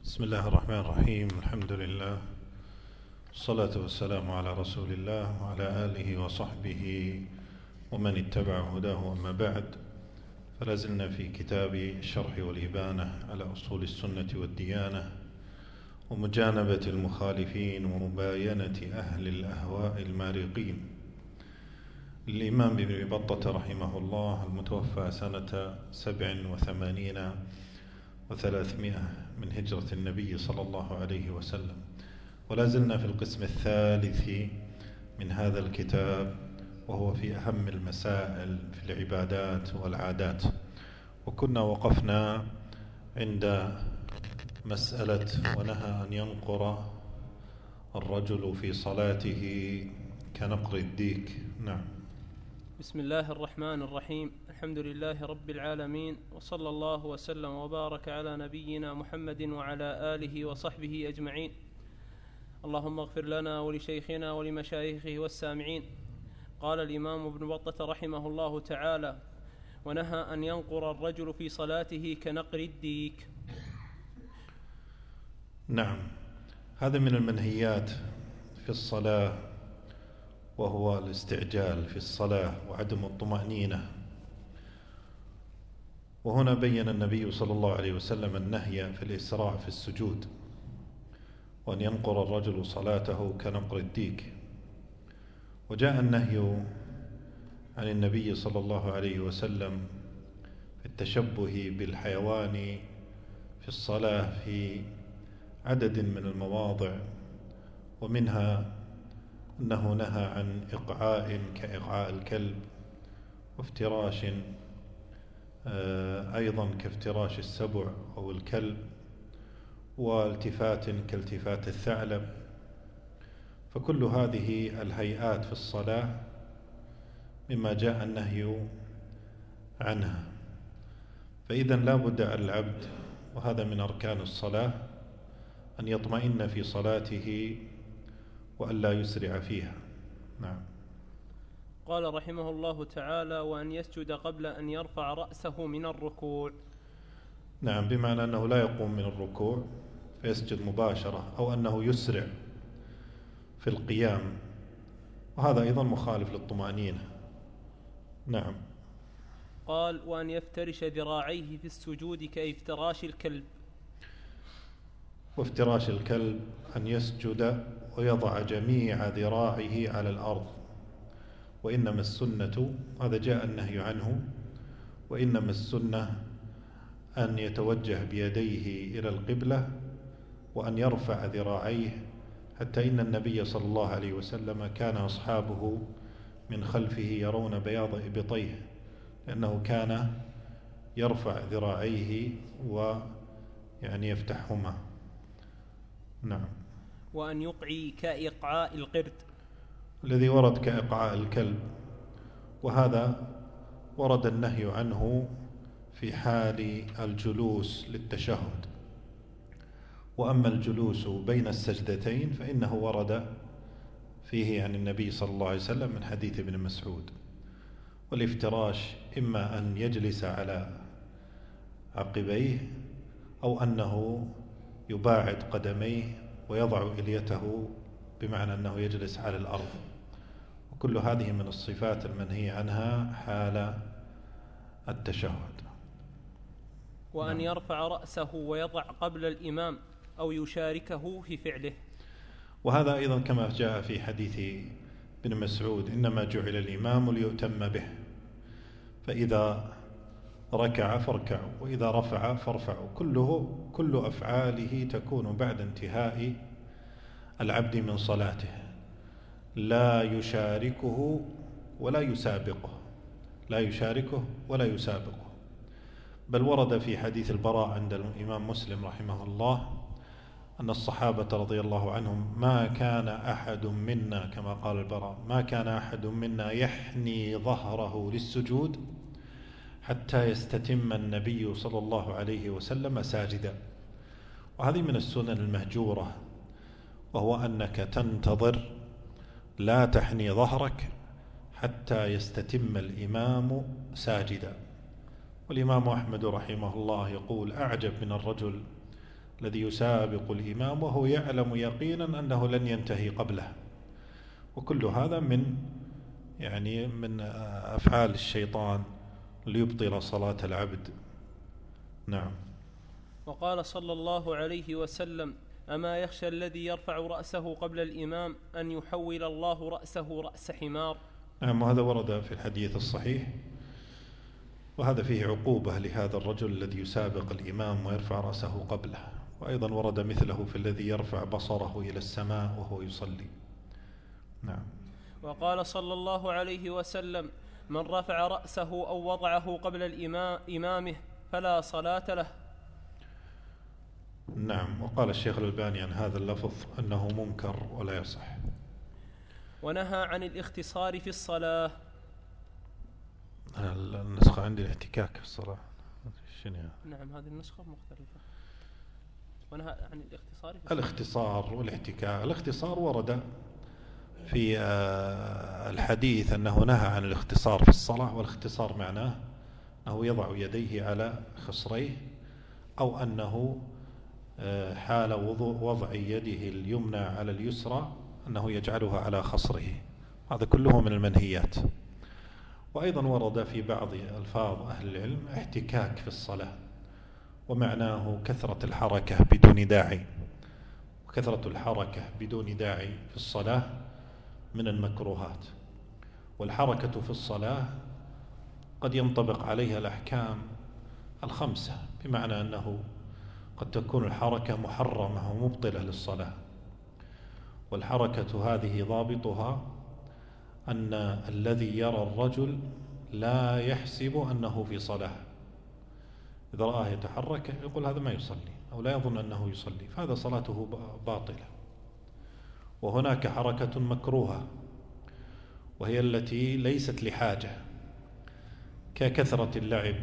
بسم الله الرحمن الرحيم. الحمد لله والصلاة والسلام على رسول الله وعلى آله وصحبه ومن اتبع هداه. أما بعد، فلازلنا في كتاب الشرح والإبانة على أصول السنة والديانة ومجانبة المخالفين ومباينة أهل الأهواء المارقين للإمام ابن بطة رحمه الله، المتوفى سنة 87 و300 من هجرة النبي صلى الله عليه وسلم. ولا زلنا في القسم الثالث من هذا الكتاب، وهو في أهم المسائل في العبادات والعادات. وكنا وقفنا عند مسألة ونهى أن ينقر الرجل في صلاته كنقر الديك. نعم. بسم الله الرحمن الرحيم. الحمد لله رب العالمين، وصلى الله وسلم وبارك على نبينا محمد وعلى آله وصحبه أجمعين. اللهم اغفر لنا ولشيخنا ولمشايخه والسامعين. قال الإمام ابن بطة رحمه الله تعالى: ونهى أن ينقر الرجل في صلاته كنقر الديك. نعم، هذا من المنهيات في الصلاة، وهو الاستعجال في الصلاة وعدم الطمأنينة. وهنا بين النبي صلى الله عليه وسلم النهي في الإسراع في السجود، وأن ينقر الرجل صلاته كنقر الديك. وجاء النهي عن النبي صلى الله عليه وسلم في التشبه بالحيوان في الصلاة في عدد من المواضع، ومنها أنه نهى عن إقعاء كإقعاء الكلب، وافتراش أيضا كافتراش السبع أو الكلب، والتفات كالتفات الثعلب. فكل هذه الهيئات في الصلاة مما جاء النهي عنها. فإذا لا بد على العبد، وهذا من أركان الصلاة، أن يطمئن في صلاته وأن لا يسرع فيها. نعم. قال رحمه الله تعالى: وأن يسجد قبل أن يرفع رأسه من الركوع. نعم، بمعنى أنه لا يقوم من الركوع فيسجد مباشرة، أو أنه يسرع في القيام، وهذا أيضا مخالف للطمأنينة. نعم. قال: وأن يفترش ذراعيه في السجود كافتراش الكلب. وافتراش الكلب أن يسجد ويضع جميع ذراعه على الأرض، وإنما السنة، هذا جاء النهي عنه، وإنما السنة أن يتوجه بيديه إلى القبلة وأن يرفع ذراعيه، حتى إن النبي صلى الله عليه وسلم كان أصحابه من خلفه يرون بياض إبطيه، لأنه كان يرفع ذراعيه ويعني يفتحهما. نعم. وأن يقعي كإقعاء القرد، الذي ورد كإقعاء الكلب، وهذا ورد النهي عنه في حال الجلوس للتشهد. وأما الجلوس بين السجدتين فإنه ورد فيه عن النبي صلى الله عليه وسلم من حديث ابن مسعود. والافتراش إما أن يجلس على عقبيه، أو أنه يباعد قدميه ويضع إليته، بمعنى أنه يجلس على الأرض. وكل هذه من الصفات المنهي عنها حال التشهد. وأن يرفع رأسه ويضع قبل الإمام أو يشاركه في فعله. وهذا أيضا كما جاء في حديث ابن مسعود: إنما جعل الإمام ليؤتم به، فإذا ركع فاركعوا، وإذا رفع فارفعوا. كل أفعاله تكون بعد انتهاء العبد من صلاته، لا يشاركه ولا يسابقه، لا يشاركه ولا يسابقه. بل ورد في حديث البراء عند الإمام مسلم رحمه الله أن الصحابة رضي الله عنهم: ما كان أحد منا، كما قال البراء، ما كان أحد منا يحني ظهره للسجود حتى يستتم النبي صلى الله عليه وسلم ساجدا. وهذه من السنن المهجورة، وهو أنك تنتظر، لا تحني ظهرك حتى يستتم الإمام ساجدا. والإمام أحمد رحمه الله يقول: أعجب من الرجل الذي يسابق الإمام وهو يعلم يقينا أنه لن ينتهي قبله. وكل هذا من أفعال الشيطان ليبطل صلاة العبد. نعم. وقال صلى الله عليه وسلم: أما يخشى الذي يرفع رأسه قبل الإمام أن يحول الله رأسه رأس حمار. نعم، وهذا ورد في الحديث الصحيح، وهذا فيه عقوبة لهذا الرجل الذي يسابق الإمام ويرفع رأسه قبله. وأيضا ورد مثله في الذي يرفع بصره إلى السماء وهو يصلي. نعم. وقال صلى الله عليه وسلم: من رفع رأسه أو وضعه قبل إمامه فلا صلاة له. نعم. وقال الشيخ الألباني عن هذا اللفظ أنه منكر ولا يصح. ونهى عن الاختصار في الصلاة. النسخة عندي الاحتكاك في الصلاة. نعم، هذه النسخة مختلفة. ونهى عن الاختصار في الصلاة. الاختصار والاحتكاك. الاختصار ورد في الحديث أنه نهى عن الاختصار في الصلاة، والاختصار معناه أنه يضع يديه على خصريه، أو أنه حال وضع يده اليمنى على اليسرى أنه يجعلها على خصره. هذا كله من المنهيات. وأيضا ورد في بعض ألفاظ أهل العلم احتكاك في الصلاة، ومعناه كثرة الحركة بدون داعي. وكثرة الحركة بدون داعي في الصلاة من المكروهات. والحركة في الصلاة قد ينطبق عليها الأحكام الخمسة، بمعنى أنه قد تكون الحركة محرمة ومبطلة للصلاة. والحركة هذه ضابطها أن الذي يرى الرجل لا يحسب أنه في صلاة. إذا رآه يتحرك يقول هذا ما يصلي، أو لا يظن أنه يصلي، فهذا صلاته باطلة. وهناك حركة مكروهة، وهي التي ليست لحاجة، ككثرة اللعب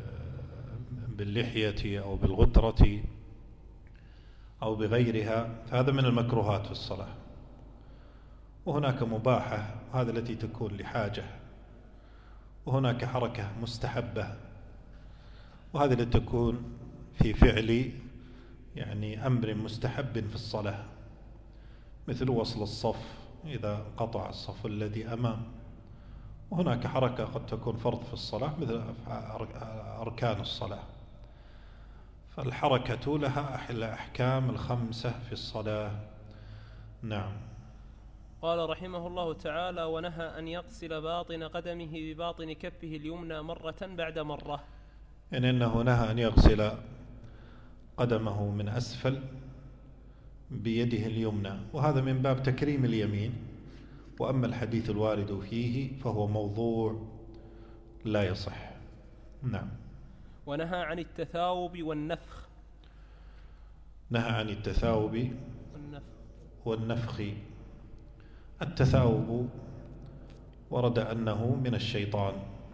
باللحية أو بالغترة أو بغيرها، فهذا من المكروهات في الصلاة. وهناك مباحة، وهذا التي تكون لحاجة. وهناك حركة مستحبة، وهذه التي تكون في فعل أمر مستحب في الصلاة، مثل وصل الصف إذا قطع الصف الذي أمام. وهناك حركة قد تكون فرض في الصلاة مثل أركان الصلاة. فالحركة لها الأحكام الخمسة في الصلاة. نعم. قال رحمه الله تعالى: ونهى أن يغسل باطن قدمه بباطن كفه اليمنى مرة بعد مرة. إنه نهى أن يغسل قدمه من أسفل بيده اليمنى، وهذا من باب تكريم اليمين. وأما الحديث الوارد فيه فهو موضوع لا يصح. نعم. ونهى عن التثاوب والنفخ. نهى عن التثاوب والنفخ. التثاوب ورد أنه من الشيطان،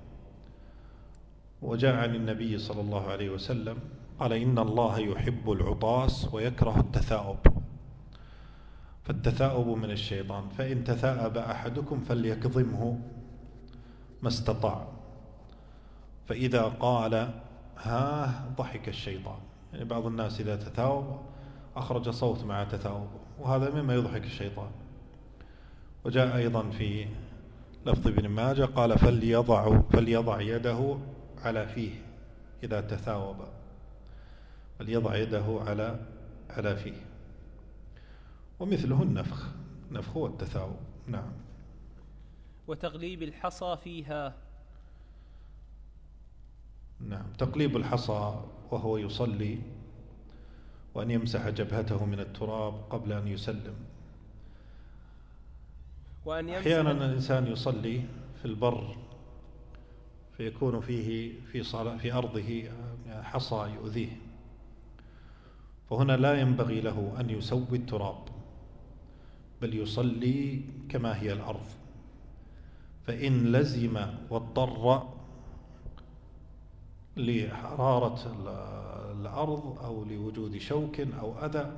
وجاء عن النبي صلى الله عليه وسلم قال: إن الله يحب العطاس ويكره التثاؤب. فالتثاؤب من الشيطان، فإن تثاءب أحدكم فليكظمه ما استطاع، فإذا قال ها ضحك الشيطان. بعض الناس إذا تثاوب أخرج صوت مع تثاؤبه، وهذا مما يضحك الشيطان. وجاء أيضا في لفظ ابن ماجه قال: فليضع يده على فيه إذا تثاوب، فليضع يده على فيه. ومثله النفخ والتثاؤب. نعم. وتقليب الحصى فيها. نعم. تقليب الحصى وهو يصلي، وأن يمسح جبهته من التراب قبل أن يسلم. أحيانا الإنسان يصلي في البر فيكون فيه في أرضه حصى يؤذيه، فهنا لا ينبغي له أن يسوي التراب، بل يصلي كما هي الأرض. فإن لزم واضطر لحرارة الأرض أو لوجود شوك أو أذى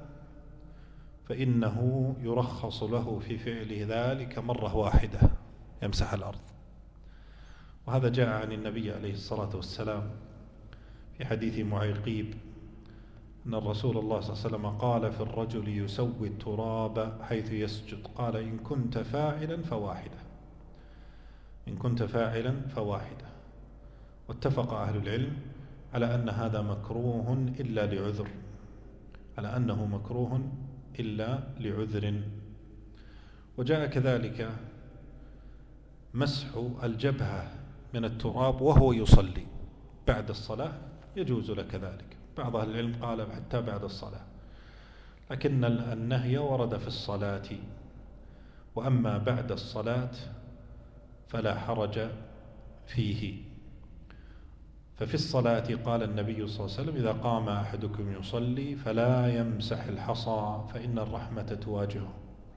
فإنه يرخص له في فعل ذلك مرة واحدة، يمسح الأرض. وهذا جاء عن النبي عليه الصلاة والسلام في حديث معيقيب أن الرسول الله صلى الله عليه وسلم قال في الرجل يسوي التراب حيث يسجد، قال إن كنت فاعلا فواحدة، إن كنت فاعلا فواحدة. واتفق أهل العلم على أن هذا مكروه إلا لعذر، على أنه مكروه إلا لعذر. وجاء كذلك مسح الجبهة من التراب وهو يصلي بعد الصلاة، يجوز لك ذلك. بعض أهل العلم قال حتى بعد الصلاة، لكن النهي ورد في الصلاة، وأما بعد الصلاة فلا حرج فيه. ففي الصلاة قال النبي صلى الله عليه وسلم إذا قام أحدكم يصلي فلا يمسح الحصى فإن الرحمة تواجهه.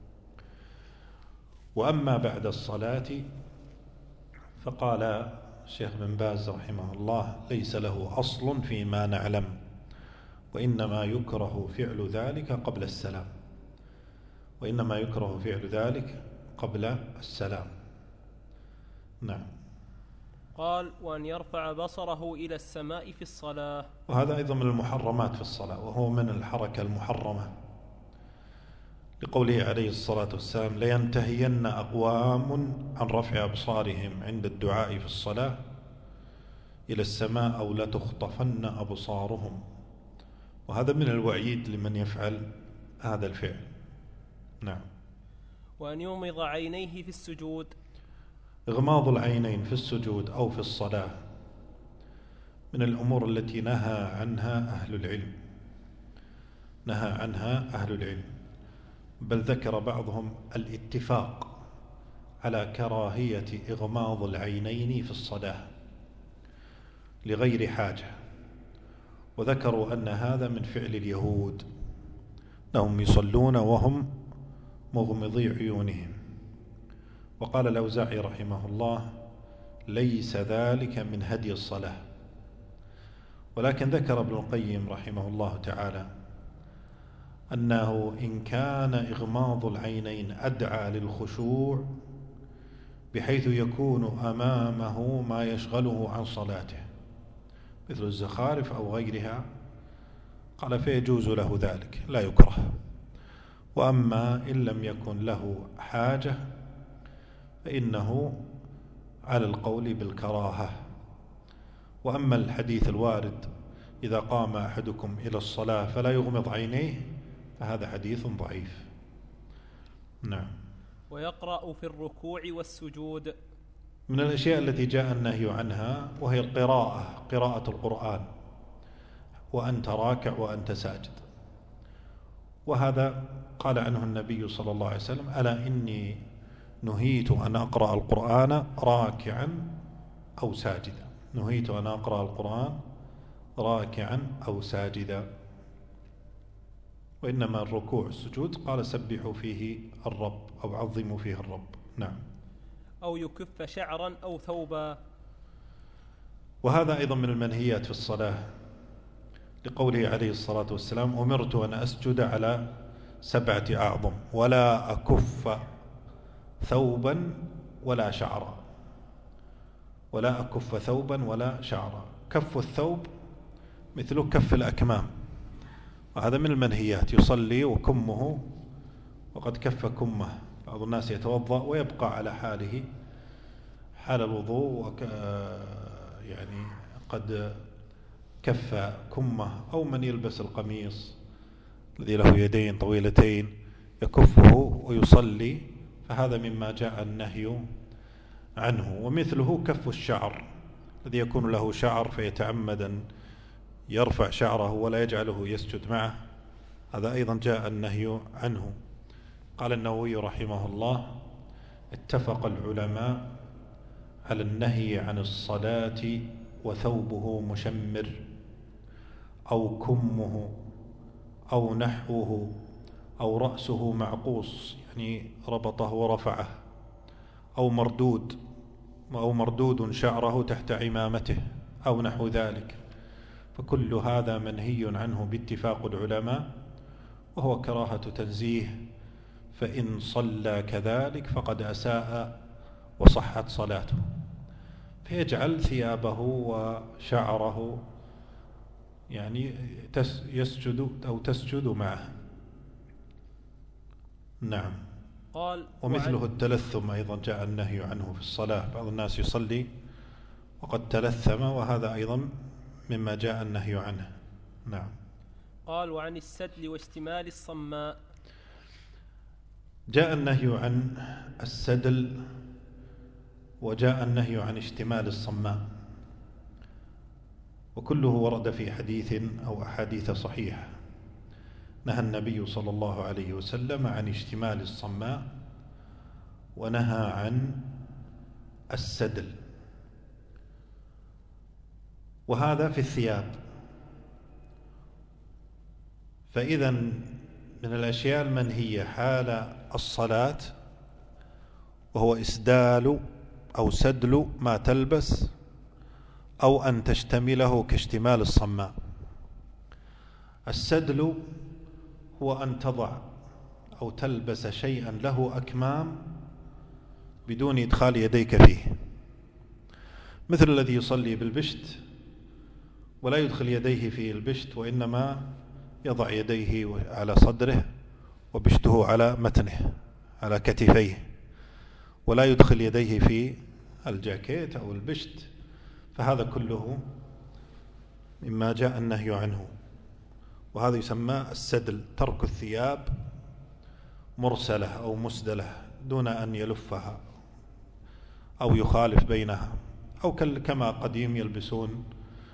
وأما بعد الصلاة فقال الشيخ بن باز رحمه الله ليس له أصل فيما نعلم، وإنما يكره فعل ذلك قبل السلام، وإنما يكره فعل ذلك قبل السلام. نعم. قال وأن يرفع بصره إلى السماء في الصلاة، وهذا أيضا من المحرمات في الصلاة، وهو من الحركة المحرمة، لقوله عليه الصلاة والسلام لينتهين أقوام عن رفع أبصارهم عند الدعاء في الصلاة إلى السماء أو لتخطفن أبصارهم. وهذا من الوعيد لمن يفعل هذا الفعل. نعم. وأن يغمض عينيه في السجود، إغماض العينين في السجود أو في الصلاة من الأمور التي نهى عنها أهل العلم، نهى عنها أهل العلم، بل ذكر بعضهم الاتفاق على كراهية إغماض العينين في الصلاة لغير حاجة، وذكروا أن هذا من فعل اليهود، أنهم يصلون وهم مغمضي عيونهم. وقال الأوزاعي رحمه الله ليس ذلك من هدي الصلاة. ولكن ذكر ابن القيم رحمه الله تعالى أنه إن كان إغماض العينين أدعى للخشوع بحيث يكون أمامه ما يشغله عن صلاته مثل الزخارف أو غيرها، قال فيجوز له ذلك لا يكره. وأما إن لم يكن له حاجة فإنه على القول بالكراهة. وأما الحديث الوارد إذا قام أحدكم إلى الصلاة فلا يغمض عينيه فهذا حديث ضعيف. نعم. ويقرأ في الركوع والسجود، من الأشياء التي جاء النهي عنها وهي القراءة، قراءة القرآن وأنت راكع وأنت ساجد. وهذا قال عنه النبي صلى الله عليه وسلم ألا إني نهيت أن أقرأ القرآن راكعا أو ساجدا، نهيت أن أقرأ القرآن راكعا أو ساجدا. وإنما الركوع السجود قال سبحوا فيه الرب أو عظموا فيه الرب. نعم. أو يكف شعرا أو ثوبا، وهذا أيضا من المنهيات في الصلاة لقوله عليه الصلاة والسلام أمرت أن أسجد على 7 أعظم ولا أكف ثوبا ولا شعرا، ولا أكف ثوبا ولا شعرا. كف الثوب مثل كف الأكمام، وهذا من المنهيات، يصلي وكمه وقد كف كمه. بعض الناس يتوضأ ويبقى على حاله حال الوضوء يعني قد كف كمه، أو من يلبس القميص الذي له يدين طويلتين يكفه ويصلي، فهذا مما جاء النهي عنه. ومثله كف الشعر الذي يكون له شعر فيتعمد أن يرفع شعره ولا يجعله يسجد معه، هذا أيضا جاء النهي عنه. قال النووي رحمه الله اتفق العلماء على النهي عن الصلاة وثوبه مشمر أو كمه أو نحوه أو رأسه معقوس يعني ربطه ورفعه، أو مردود شعره تحت عمامته أو نحو ذلك، فكل هذا منهي عنه باتفاق العلماء، وهو كراهة تنزيه، فإن صلى كذلك فقد أساء وصحت صلاته. فيجعل ثيابه وشعره يعني يسجد أو تسجد معه. نعم. قال ومثله التلثم أيضا جاء النهي عنه في الصلاة، بعض الناس يصلي وقد تلثم، وهذا أيضا مما جاء النهي عنه. نعم. قال وعن السدل واشتمال الصماء. جاء النهي عن السدل وجاء النهي عن اشتمال الصماء، وكله ورد في حديث أو أحاديث صحيحة. نهى النبي صلى الله عليه وسلم عن اشتمال الصماء، ونهى عن السدل، وهذا في الثياب. فإذا من الأشياء المنهية حال الصلاة وهو إسدال أو سدل ما تلبس، أو أن تشتمله كاشتمال الصماء. السدل هو أن تضع أو تلبس شيئا له أكمام بدون إدخال يديك فيه، مثل الذي يصلي بالبشت ولا يدخل يديه في البشت، وإنما يضع يديه على صدره وبشته على متنه على كتفيه، ولا يدخل يديه في الجاكيت أو البشت. فهذا كله مما جاء النهي عنه، وهذا يسمى السدل، ترك الثياب مرسلة أو مسدلة دون أن يلفها أو يخالف بينها، أو كما قديم يلبسون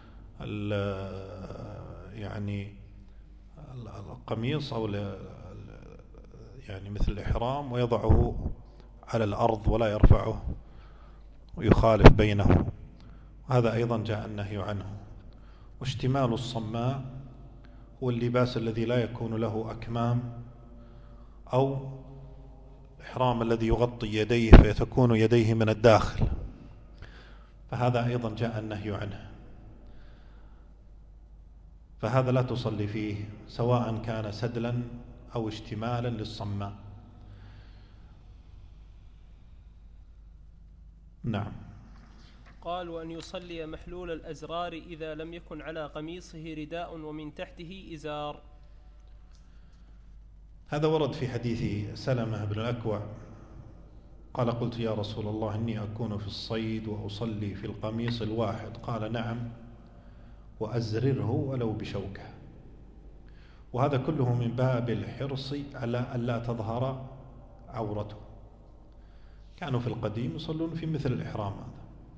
يعني القميص أو يعني مثل الإحرام ويضعه على الأرض ولا يرفعه ويخالف بينه، هذا أيضا جاء النهي عنه. واشتمال الصماء هو اللباس الذي لا يكون له أكمام، أو الإحرام الذي يغطي يديه فتكون يديه من الداخل، فهذا أيضا جاء النهي عنه. فهذا لا تصلي فيه سواء كان سدلا أو اشتمالا للصماء. نعم. قال وأن يصلي محلول الأزرار إذا لم يكن على قميصه رداء ومن تحته إزار. هذا ورد في حديث سلمة بن الأكوع قال قلت يا رسول الله إني أكون في الصيد وأصلي في القميص الواحد، قال نعم وأزرره ولو بشوكة. وهذا كله من باب الحرص على أن لا تظهر عورته. كانوا في القديم يصلون في مثل الإحرام هذا،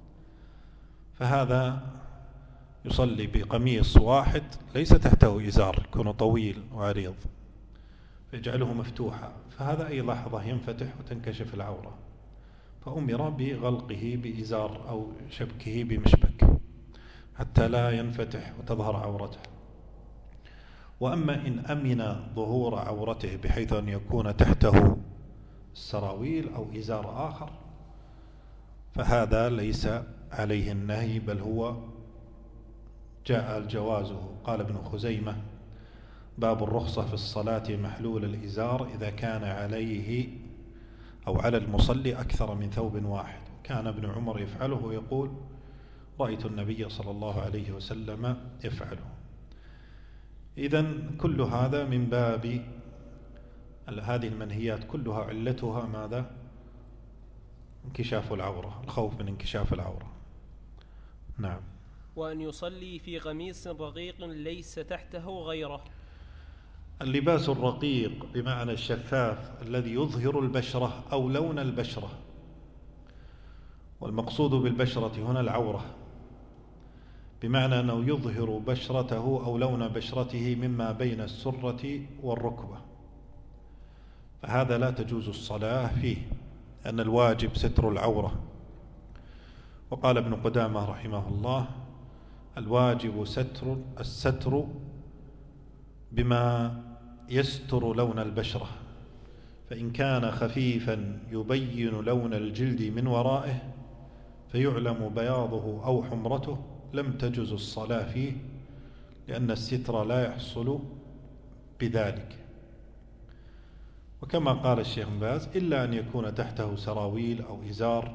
فهذا يصلي بقميص واحد ليس تحته إزار، يكون طويل وعريض فيجعله مفتوحا، فهذا أي لحظة ينفتح وتنكشف العورة، فأمر بغلقه بإزار أو شبكه بمشبك حتى لا ينفتح وتظهر عورته. وأما إن أمن ظهور عورته بحيث أن يكون تحته السراويل أو إزار آخر، فهذا ليس عليه النهي، بل هو جاء جوازه. قال ابن خزيمة باب الرخصة في الصلاة محلول الإزار إذا كان عليه أو على المصلي أكثر من ثوب واحد. كان ابن عمر يفعله ويقول رأيت النبي صلى الله عليه وسلم يفعله. إذن كل هذا من باب هذه المنهيات كلها علتها ماذا؟ انكشاف العورة، الخوف من انكشاف العورة. نعم. وأن يصلي في قميص رقيق ليس تحته غيره. اللباس الرقيق بمعنى الشفاف الذي يظهر البشرة أو لون البشرة، والمقصود بالبشرة هنا العورة، بمعنى أنه يظهر بشرته أو لون بشرته مما بين السرة والركبة، فهذا لا تجوز الصلاة فيه، أن الواجب ستر العورة. وقال ابن قدامة رحمه الله الواجب الستر بما يستر لون البشرة، فإن كان خفيفا يبين لون الجلد من ورائه فيعلم بياضه أو حمرته لم تجز الصلاة فيه، لأن الستر لا يحصل بذلك. وكما قال الشيخ بن باز إلا أن يكون تحته سراويل أو إزار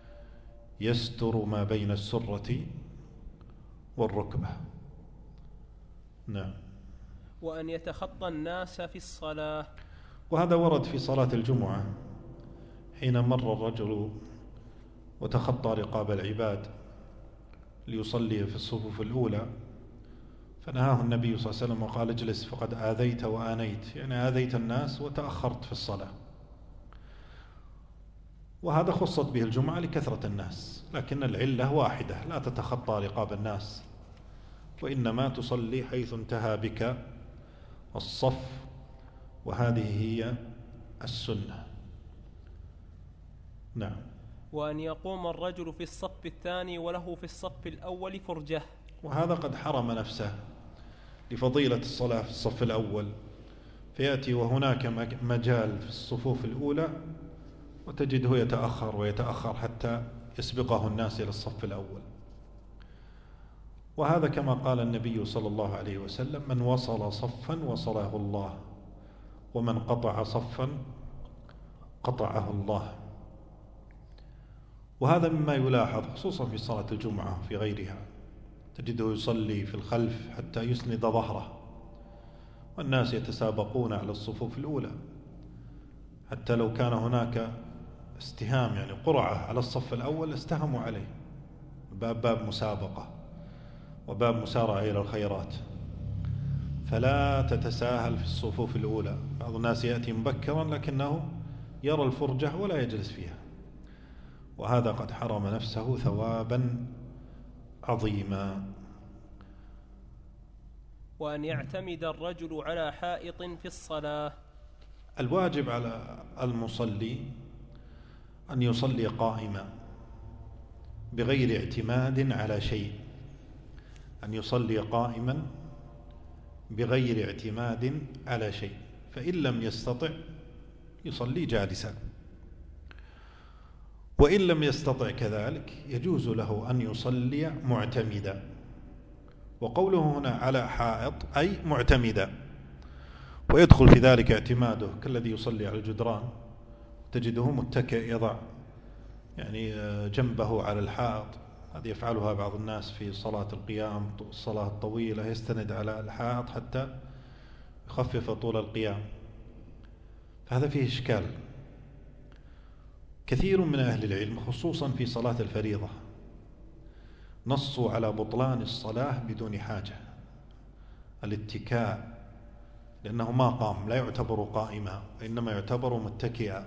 يستر ما بين السرة والركبة. نعم. وأن يتخطى الناس في الصلاة. وهذا ورد في صلاة الجمعة حين مر الرجل وتخطى رقاب العباد ليصلي في الصفوف الأولى، فنهاه النبي صلى الله عليه وسلم وقال: اجلس فقد آذيت وآنيت، يعني آذيت الناس وتأخرت في الصلاة. وهذا خصت به الجمعة لكثرة الناس، لكن العلة واحدة: لا تتخطى رقاب الناس، وإنما تصلي حيث انتهى بك الصف، وهذه هي السنة. نعم. وأن يقوم الرجل في الصف الثاني وله في الصف الأول فرجة. وهذا قد حرم نفسه لفضيلة الصلاة في الصف الأول، فيأتي وهناك مجال في الصفوف الأولى وتجده يتأخر ويتأخر حتى يسبقه الناس إلى الصف الأول. وهذا كما قال النبي صلى الله عليه وسلم: من وصل صفا وصله الله، ومن قطع صفا قطعه الله. وهذا مما يلاحظ خصوصا في صلاة الجمعة في غيرها، تجده يصلي في الخلف حتى يسند ظهره، والناس يتسابقون على الصفوف الأولى، حتى لو كان هناك استهام، يعني قرعة على الصف الأول استهموا عليه، باب مسابقة وباب مسارعة إلى الخيرات. فلا تتساهل في الصفوف الأولى. بعض الناس يأتي مبكرا لكنه يرى الفرجة ولا يجلس فيها، وهذا قد حرم نفسه ثوابا عظيما. وأن يعتمد الرجل على حائط في الصلاة. الواجب على المصلي أن يصلي قائما بغير اعتماد على شيء، أن يصلي قائما بغير اعتماد على شيء، فإن لم يستطع يصلي جالسا، وإن لم يستطع كذلك يجوز له أن يصلي معتمدا. وقوله هنا على حائط أي معتمدا، ويدخل في ذلك اعتماده كالذي يصلي على الجدران، تجده متكئ يضع يعني جنبه على الحائط. هذه يفعلها بعض الناس في صلاة القيام، الصلاة الطويلة يستند على الحائط حتى يخفف طول القيام، فهذا فيه إشكال. كثير من أهل العلم خصوصا في صلاة الفريضة نصوا على بطلان الصلاة بدون حاجة، الاتكاء، لأنه ما قام لا يعتبر قائما وإنما يعتبر متكئا،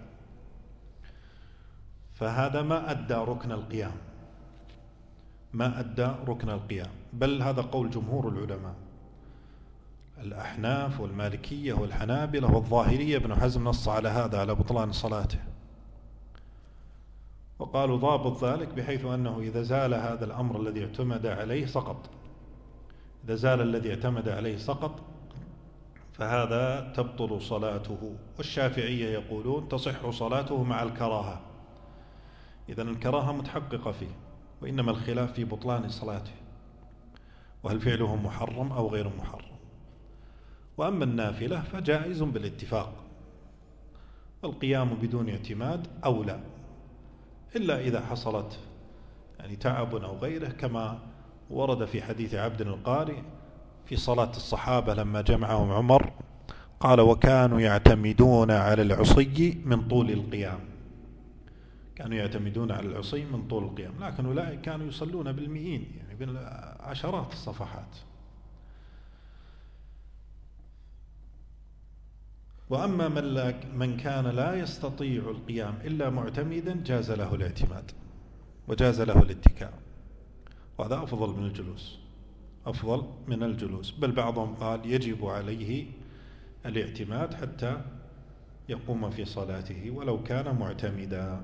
فهذا ما أدى ركن القيام، ما أدى ركن القيام. بل هذا قول جمهور العلماء، الأحناف والمالكية والحنابلة والظاهرية. ابن حزم نص على هذا، على بطلان صلاته، وقالوا ضابط ذلك بحيث أنه إذا زال هذا الأمر الذي اعتمد عليه سقط، إذا زال الذي اعتمد عليه سقط، فهذا تبطل صلاته. والشافعية يقولون تصح صلاته مع الكراهة، إذن الكراهة متحققة فيه، وإنما الخلاف في بطلان صلاته وهل فعله محرم أو غير محرم. وأما النافلة فجائز بالاتفاق، القيام بدون اعتماد أولى، إلا إذا حصلت يعني تعب أو غيره، كما ورد في حديث عبد القاري في صلاة الصحابة لما جمعهم عمر، قال: وكانوا يعتمدون على العصي من طول القيام، كانوا يعتمدون على العصي من طول القيام، لكن أولئك كانوا يصلون بالمئين، يعني بالعشرات الصفحات. وأما من كان لا يستطيع القيام إلا معتمدا جاز له الاعتماد وجاز له الاتكاء، وهذا أفضل من الجلوس، أفضل من الجلوس. بل بعضهم قال يجب عليه الاعتماد حتى يقوم في صلاته ولو كان معتمدا.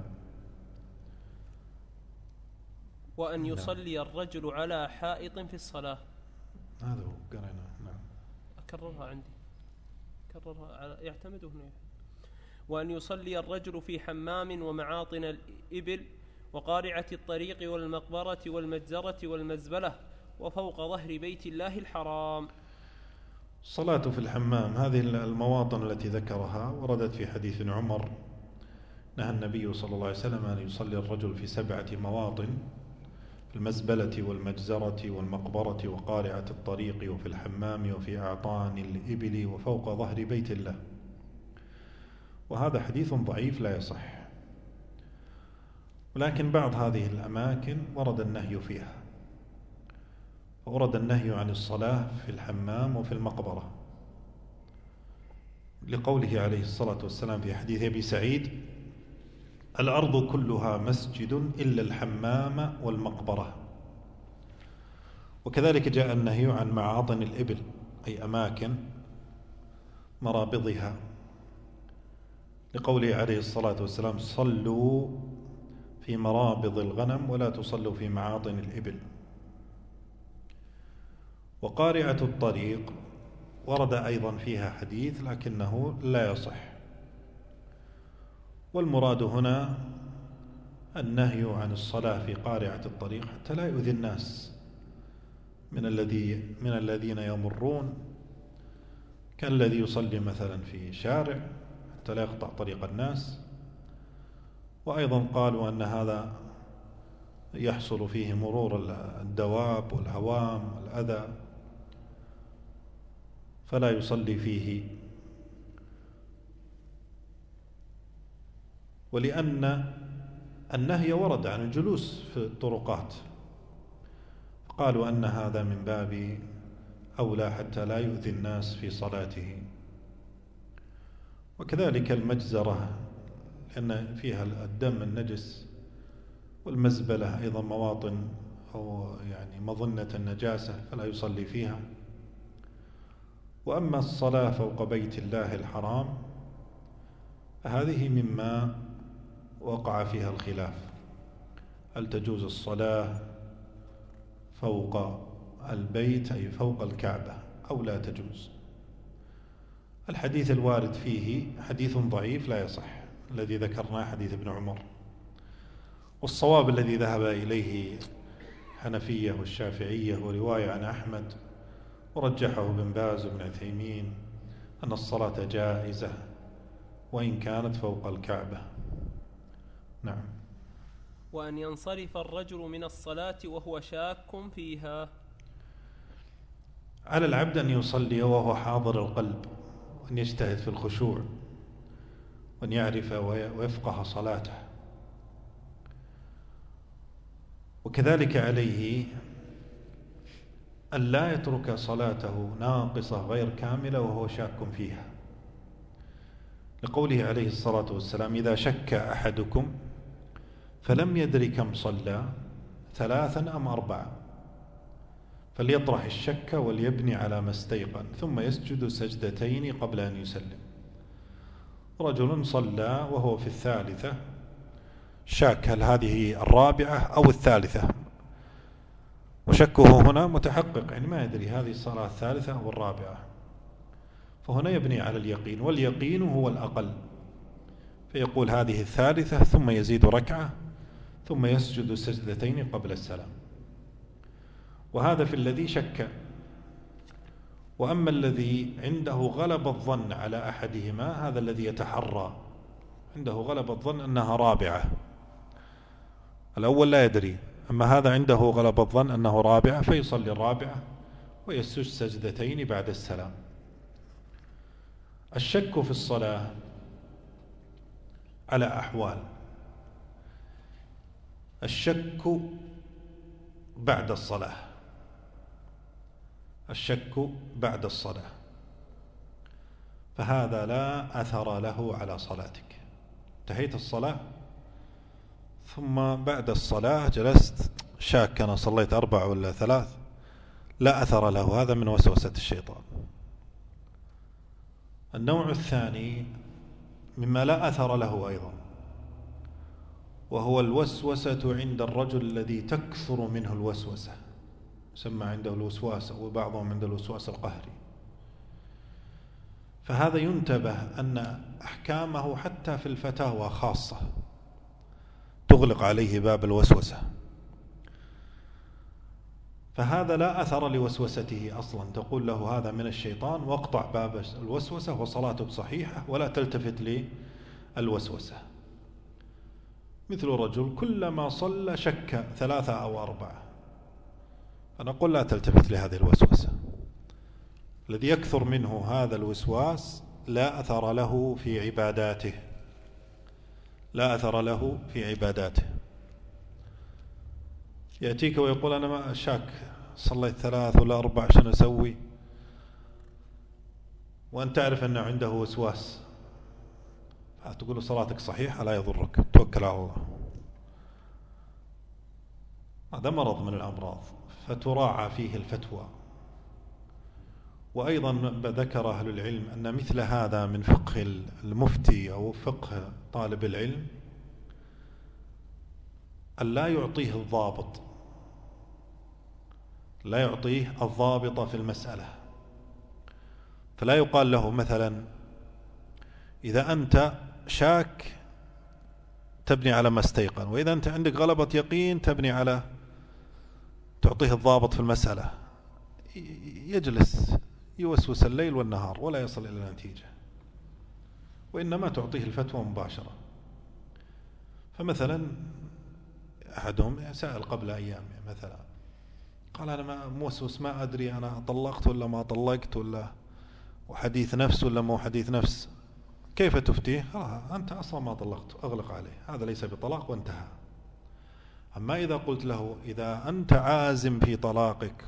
وأن يصلي الرجل على حائط في الصلاة. هذا هو قرأنا. نعم. أكررها عندي، كررها، يعتمد هنا. وأن يصلي الرجل في حمام ومعاطن الإبل وقارعة الطريق والمقبرة والمجزرة والمزبلة وفوق ظهر بيت الله الحرام. الصلاة في الحمام، هذه المواطن التي ذكرها وردت في حديث عمر، نهى النبي صلى الله عليه وسلم أن يصلي الرجل في 7 مواطن، المزبلة والمجزرة والمقبرة وقارعة الطريق وفي الحمام وفي أعطان الإبل وفوق ظهر بيت الله. وهذا حديث ضعيف لا يصح، ولكن بعض هذه الأماكن ورد النهي فيها، ورد النهي عن الصلاة في الحمام وفي المقبرة لقوله عليه الصلاة والسلام في حديث أبي سعيد: الأرض كلها مسجد إلا الحمام والمقبرة. وكذلك جاء النهي عن معاطن الإبل، أي أماكن مرابضها، لقوله عليه الصلاة والسلام: صلوا في مرابض الغنم ولا تصلوا في معاطن الإبل. وقارعة الطريق ورد أيضا فيها حديث لكنه لا يصح، والمراد هنا النهي عن الصلاة في قارعة الطريق حتى لا يؤذي الناس من الذين يمرون، كالذي يصلي مثلا في شارع حتى لا يقطع طريق الناس. وأيضا قالوا أن هذا يحصل فيه مرور الدواب والهوام والأذى، فلا يصلي فيه. ولأن النهي ورد عن الجلوس في الطرقات، قالوا أن هذا من باب أولى حتى لا يؤذي الناس في صلاته. وكذلك المجزرة لأن فيها الدم النجس، والمزبلة أيضا مواطن أو يعني مظنة النجاسة فلا يصلي فيها. وأما الصلاة فوق بيت الله الحرام هذه مما وقع فيها الخلاف، هل تجوز الصلاة فوق البيت أي فوق الكعبة أو لا تجوز؟ الحديث الوارد فيه حديث ضعيف لا يصح الذي ذكرناه حديث ابن عمر، والصواب الذي ذهب إليه الحنفية والشافعية ورواية عن أحمد ورجحه ابن باز وابن عثيمين أن الصلاة جائزة وإن كانت فوق الكعبة. نعم. وأن ينصرف الرجل من الصلاة وهو شاك فيها. على العبد أن يصلي وهو حاضر القلب، وأن يجتهد في الخشوع، وأن يعرف ويفقه صلاته. وكذلك عليه أن لا يترك صلاته ناقصة غير كاملة وهو شاك فيها، لقوله عليه الصلاة والسلام: إذا شك أحدكم فلم يدر كم صلى 3 أم 4 فليطرح الشك وليبني على ما استيقن ثم يسجد سجدتين قبل أن يسلم. رجل صلى وهو في 3 شاك هل هذه 4 أو 3، وشكه هنا متحقق، يعني ما يدري هذه الصلاة 3 أو 4، فهنا يبني على اليقين، واليقين هو الأقل، فيقول هذه 3 ثم يزيد ركعة ثم يسجد سجدتين قبل السلام. وهذا في الذي شك. وأما الذي عنده غلب الظن على أحدهما هذا الذي يتحرى، عنده غلب الظن أنها 4، الأول لا يدري، أما هذا عنده غلب الظن أنه 4 فيصلي 4 ويسجد سجدتين بعد السلام. الشك في الصلاة على أحوال: الشك بعد الصلاة، الشك بعد الصلاة فهذا لا أثر له على صلاتك. انتهيت الصلاة ثم بعد الصلاة جلست شاك أنا صليت 4 ولا 3، لا أثر له، هذا من وسوسة الشيطان. النوع الثاني مما لا أثر له أيضا، وهو الوسوسة عند الرجل الذي تكثر منه الوسوسة، يسمى عنده الوسواس، وبعضهم عنده الوسواس القهري. فهذا ينتبه أن أحكامه حتى في الفتاوى خاصة تغلق عليه باب الوسوسة، فهذا لا أثر لوسوسته أصلا، تقول له هذا من الشيطان واقطع باب الوسوسة وصلاتك صحيحة ولا تلتفت للوسوسة. مثل رجل كلما صلى شك 3 أو 4. فنقول لا تلتفت لهذه الوسوسة. الذي يكثر منه هذا الوسواس لا أثر له في عباداته، لا أثر له في عباداته. يأتيك ويقول أنا ما شاك، صليت 3 ولا 4 شنو أسوي؟ وأنت تعرف أنه عنده وسواس، تقول له صلاتك صحيحة لا يضرك، توكل على الله. هذا مرض من الأمراض، فتراعى فيه الفتوى. وأيضا ذكر أهل العلم أن مثل هذا من فقه المفتي أو فقه طالب العلم أن لا يعطيه الضابط، لا يعطيه الضابط في المسألة. فلا يقال له مثلا إذا أنت شاك تبني على ما استيقن، وإذا أنت عندك غلبة يقين تبني على، تعطيه الضابط في المسألة. يجلس يوسوس الليل والنهار ولا يصل إلى نتيجة، وإنما تعطيه الفتوى مباشرة. فمثلا أحدهم سأل قبل أيام مثلا، قال أنا ما موسوس، ما أدري أنا طلقت ولا ما طلقت، ولا وحديث نفس ولا مو حديث نفس، كيف تفتيه؟ أنت أصلا ما طلقت، أغلق عليه، هذا ليس بطلاق وانتهى. أما إذا قلت له إذا أنت عازم في طلاقك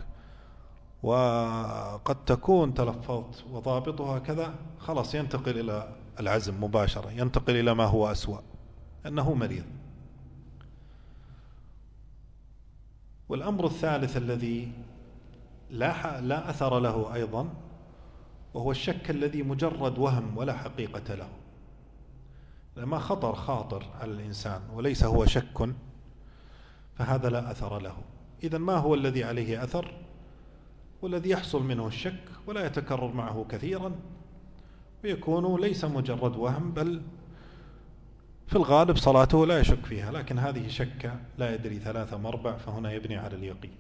وقد تكون تلفظت وضابطها كذا، خلاص ينتقل إلى العزم مباشرة، ينتقل إلى ما هو أسوأ، أنه مريض. والأمر الثالث الذي لا أثر له أيضا، وهو الشك الذي مجرد وهم ولا حقيقة له، لما خاطر على الإنسان وليس هو شك، فهذا لا أثر له. إذن ما هو الذي عليه أثر؟ والذي يحصل منه الشك ولا يتكرر معه كثيرا، ويكون ليس مجرد وهم، بل في الغالب صلاته لا يشك فيها، لكن هذه شك لا يدري 3 مربع، فهنا يبني على اليقين.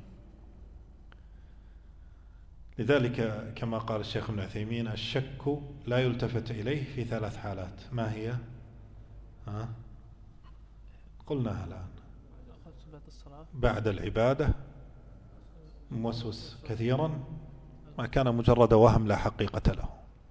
لذلك كما قال الشيخ ابن عثيمين الشك لا يلتفت إليه في 3 حالات. ما هي؟ قلناها الآن: بعد العبادة، موسوس كثيرا، ما كان مجرد وهم لا حقيقة له.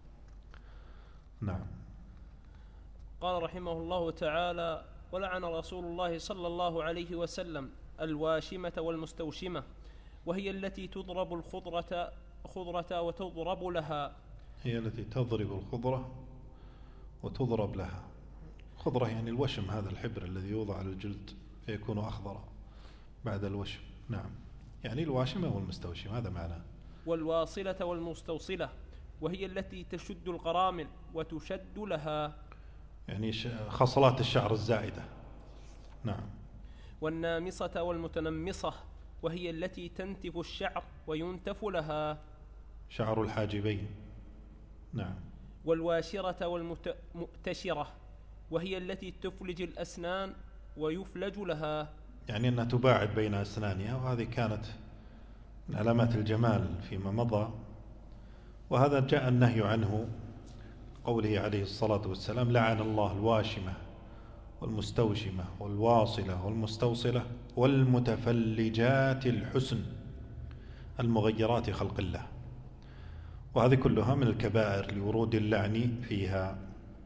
نعم. قال رحمه الله تعالى: ولعن رسول الله صلى الله عليه وسلم الواشمة والمستوشمة، وهي التي تضرب الخضرة وتضرب لها. هي التي تضرب الخضرة وتضرب لها. خضرة يعني الوشم، هذا الحبر الذي يوضع على الجلد فيكون أخضر بعد الوشم. نعم، يعني الواشمة والمستوشمة، هذا معناه. والواصلة والمستوصلة، وهي التي تشد القرامل وتشد لها، يعني خصلات الشعر الزائدة. نعم. والنامصة والمتنمصة، وهي التي تنتف الشعر وينتف لها، شعر الحاجبين. نعم. والواشرة والمؤتشرة، وهي التي تفلج الأسنان ويفلج لها، يعني أنها تباعد بين أسنانها، وهذه كانت من علامات الجمال فيما مضى، وهذا جاء النهي عنه قوله عليه الصلاة والسلام: لعن الله الواشمة والمستوشمة والواصلة والمستوصلة والمتفلجات الحسن المغيرات خلق الله. وهذه كلها من الكبائر لورود اللعن فيها.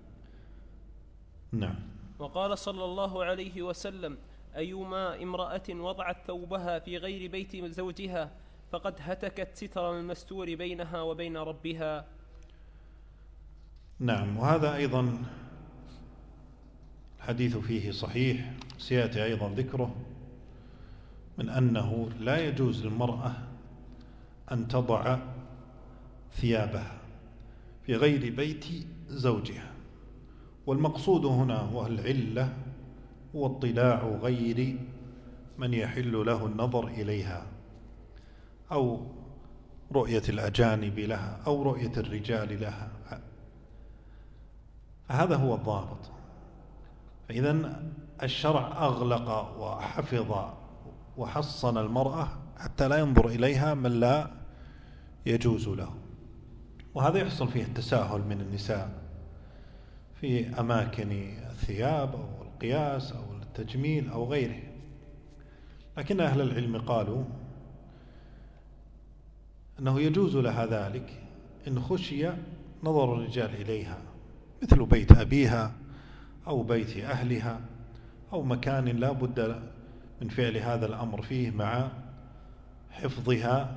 نعم. وقال صلى الله عليه وسلم: أيما امرأة وضعت ثوبها في غير بيت زوجها فقد هتكت ستر المستور بينها وبين ربها. نعم. وهذا أيضا الحديث فيه صحيح، سيأتي أيضا ذكره، من أنه لا يجوز للمرأة أن تضع ثيابها في غير بيت زوجها. والمقصود هنا والعلة هو اطلاع غير من يحل له النظر إليها، أو رؤية الأجانب لها، أو رؤية الرجال لها. هذا هو الضابط. فإذن الشرع أغلق وحفظ وحصن المرأة حتى لا ينظر إليها من لا يجوز له. وهذا يحصل فيه التساهل من النساء في أماكن الثياب أو القياس أو تجميل أو غيره. لكن أهل العلم قالوا أنه يجوز لها ذلك إن خشي نظر الرجال إليها، مثل بيت أبيها أو بيت أهلها أو مكان لا بد من فعل هذا الأمر فيه مع حفظها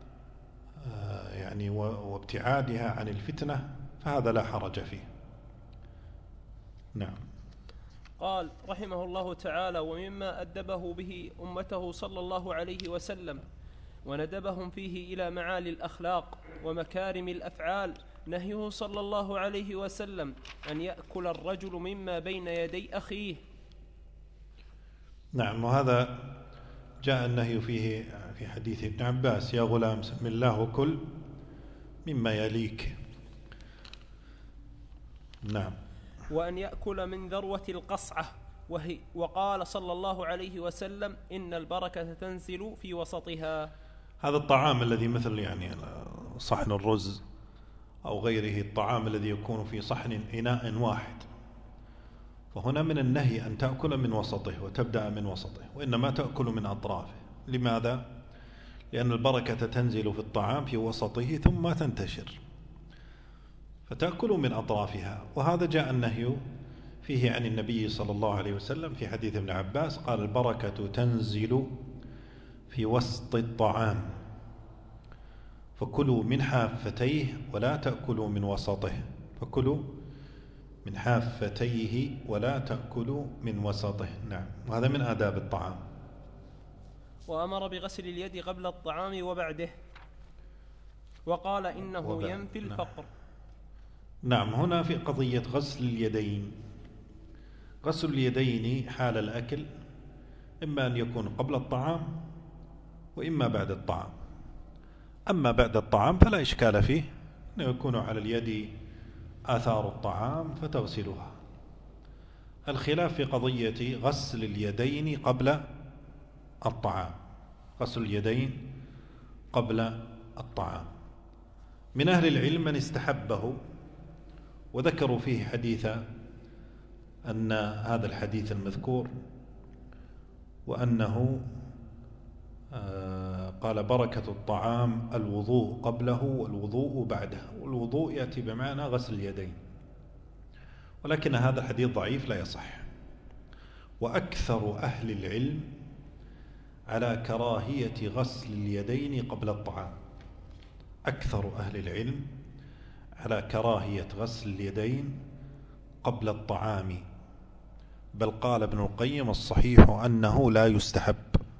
يعني وابتعادها عن الفتنة، فهذا لا حرج فيه. نعم. قال رحمه الله تعالى: ومما أدبه به أمته صلى الله عليه وسلم وندبهم فيه إلى معالي الأخلاق ومكارم الأفعال نهيه صلى الله عليه وسلم أن يأكل الرجل مما بين يدي أخيه. نعم. وهذا جاء النهي فيه في حديث ابن عباس: يا غلام سم الله وكل مما يليك. نعم. وأن يأكل من ذروة القصعة، وقال صلى الله عليه وسلم: إن البركة تنزل في وسطها. هذا الطعام الذي مثل يعني صحن الرز أو غيره، الطعام الذي يكون في صحن إناء واحد، فهنا من النهي أن تأكل من وسطه وتبدأ من وسطه، وإنما تأكل من أطرافه. لماذا؟ لأن البركة تنزل في الطعام في وسطه ثم تنتشر، فتأكل من أطرافها. وهذا جاء النهي فيه عن النبي صلى الله عليه وسلم في حديث ابن عباس، قال: البركة تنزل في وسط الطعام فكلوا من حافتيه ولا تأكلوا من وسطه. فكلوا من حافتيه ولا تأكلوا من وسطه. نعم. وهذا من آداب الطعام. وأمر بغسل اليد قبل الطعام وبعده، وقال: إنه ينفي الفقر. نعم. هنا في قضية غسل اليدين. غسل اليدين حال الأكل إما أن يكون قبل الطعام وإما بعد الطعام. أما بعد الطعام فلا إشكال فيه، أنه يكون على اليد آثار الطعام فتغسلها. الخلاف في قضية غسل اليدين قبل الطعام. غسل اليدين قبل الطعام، من أهل العلم من استحبه، وذكروا فيه حديث أن هذا الحديث المذكور، وأنه قال: بركة الطعام الوضوء قبله والوضوء بعده. والوضوء يأتي بمعنى غسل اليدين، ولكن هذا الحديث ضعيف لا يصح. وأكثر أهل العلم على كراهية غسل اليدين قبل الطعام. أكثر أهل العلم على كراهية غسل اليدين قبل الطعام، بل قال ابن القيم: الصحيح أنه لا يستحب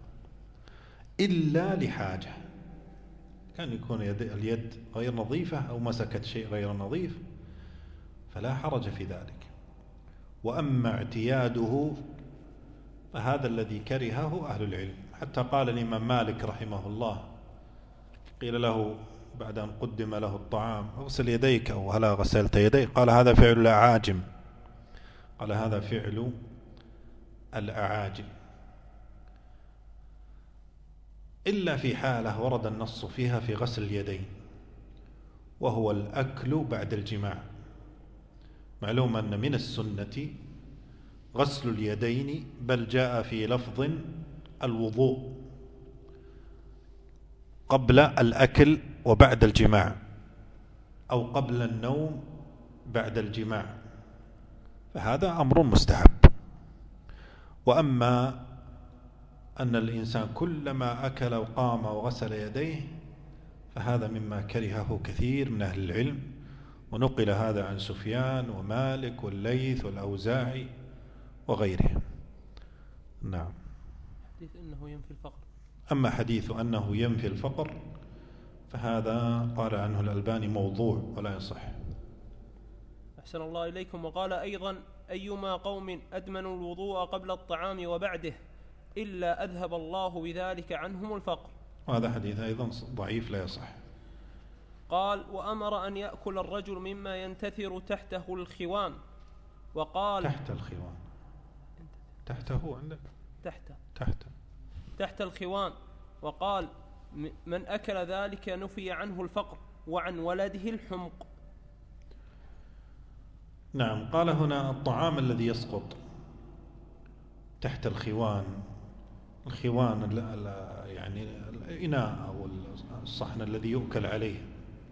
إلا لحاجة. كان يكون اليد غير نظيفة أو مسكت شيء غير نظيف فلا حرج في ذلك. وأما اعتياده فهذا الذي كرهه أهل العلم. حتى قال الإمام مالك رحمه الله، قيل له بعد أن قدم له الطعام: اغسل يديك، أو هلا غسلت يديك؟ قال: هذا فعل الأعاجم. قال: هذا فعل الأعاجم، إلا في حالة ورد النص فيها في غسل اليدين، وهو الأكل بعد الجماع. معلوم أن من السنة غسل اليدين، بل جاء في لفظ الوضوء قبل الأكل وبعد الجماع، أو قبل النوم بعد الجماع، فهذا أمر مستحب. وأما أن الإنسان كلما أكل وقام وغسل يديه فهذا مما كرهه كثير من أهل العلم، ونقل هذا عن سفيان ومالك والليث والأوزاعي وغيرهم. نعم. حديث أنه ينفي الفقر. أما حديث أنه ينفي الفقر فهذا قال عنه الألباني موضوع ولا يصح. أحسن الله إليكم. وقال أيضا: أيما قوم أدمنوا الوضوء قبل الطعام وبعده إلا أذهب الله بذلك عنهم الفقر. وهذا حديث أيضا ضعيف لا يصح. قال: وأمر أن يأكل الرجل مما ينتثر تحته الخوان، وقال: تحت الخوان، تحته عندك تحت الخوان، وقال: من أكل ذلك نفي عنه الفقر وعن ولده الحمق. نعم. قال هنا: الطعام الذي يسقط تحت الخوان يعني الإناء أو الصحن الذي يؤكل عليه،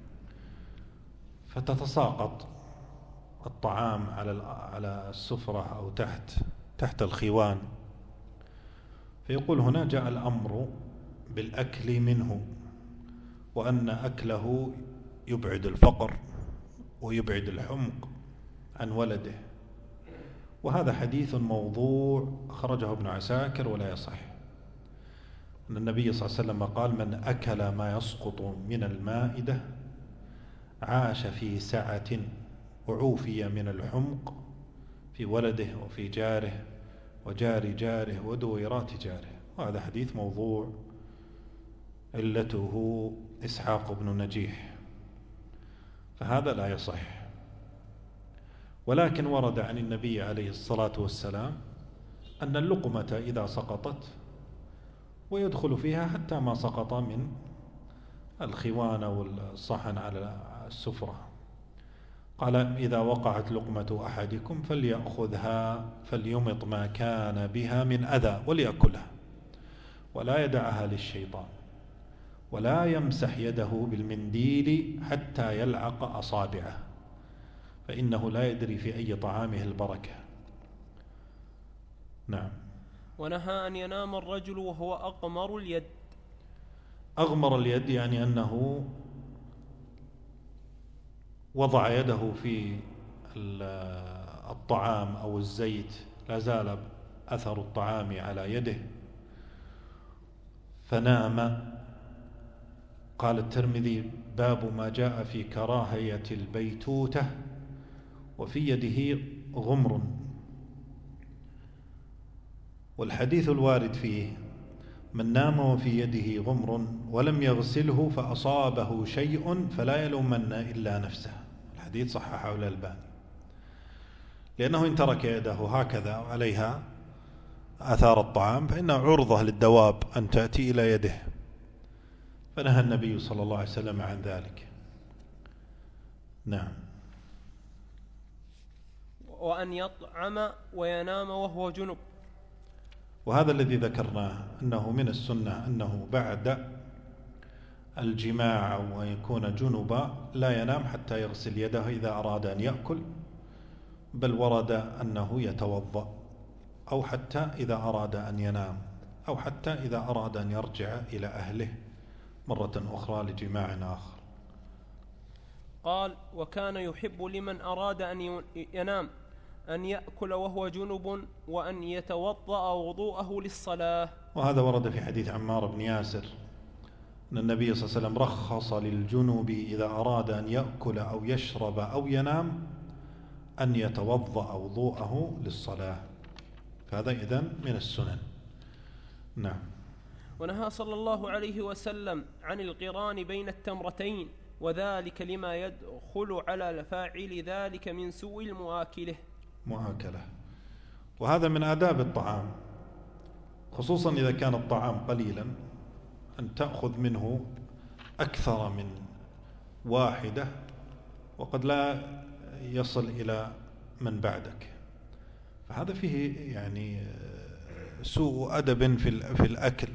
فتتساقط الطعام على السفرة أو تحت الخوان. فيقول هنا جاء الأمر بالأكل منه، وأن أكله يبعد الفقر ويبعد الحمق عن ولده. وهذا حديث موضوع أخرجه ابن عساكر ولا يصح، أن النبي صلى الله عليه وسلم قال: من أكل ما يسقط من المائدة عاش في سعة وعوفي من الحمق في ولده وفي جاره وجار جاره ودويرات جاره. وهذا حديث موضوع، علته إسحاق بن نجيح، فهذا لا يصح. ولكن ورد عن النبي عليه الصلاة والسلام أن اللقمة إذا سقطت، ويدخل فيها حتى ما سقط من الخوان والصحن على السفرة، قال: إذا وقعت لقمة أحدكم فليأخذها فليمط ما كان بها من أذى وليأكلها، ولا يدعها للشيطان، ولا يمسح يده بالمنديل حتى يلعق أصابعه، فإنه لا يدري في أي طعامه البركة. نعم. ونهى أن ينام الرجل وهو أغمر اليد. أغمر اليد يعني أنه وضع يده في الطعام أو الزيت، لا زال أثر الطعام على يده فنام. قال الترمذي: باب ما جاء في كراهية البيتوتة وفي يده غمر. والحديث الوارد فيه: من نام وفي يده غمر ولم يغسله فأصابه شيء فلا يلومن إلا نفسه. الحديث صححه الألباني، لأنه إن ترك يده هكذا عليها آثار الطعام فإنها عرضة للدواب أن تأتي إلى يده، فنهى النبي صلى الله عليه وسلم عن ذلك. نعم. وأن يطعم وينام وهو جنب. وهذا الذي ذكرناه أنه من السنة أنه بعد الجماع أو أن يكون جنبا لا ينام حتى يغسل يده إذا أراد أن يأكل، بل ورد أنه يتوضأ، أو حتى إذا أراد أن ينام، أو حتى إذا أراد أن يرجع إلى أهله مرة أخرى لجماع آخر. قال: وكان يحب لمن أراد أن ينام أن يأكل وهو جنب وأن يتوضأ وضوءه للصلاة. وهذا ورد في حديث عمار بن ياسر أن النبي صلى الله عليه وسلم رخص للجنوب إذا أراد أن يأكل أو يشرب أو ينام أن يتوضأ وضوءه للصلاة، فهذا إذن من السنن. نعم. ونهى صلى الله عليه وسلم عن القران بين التمرتين، وذلك لما يدخل على فاعل ذلك من سوء المؤاكلة. وهذا من آداب الطعام، خصوصا إذا كان الطعام قليلا، أن تأخذ منه أكثر من واحدة وقد لا يصل إلى من بعدك، فهذا فيه يعني سوء أدب في الأكل،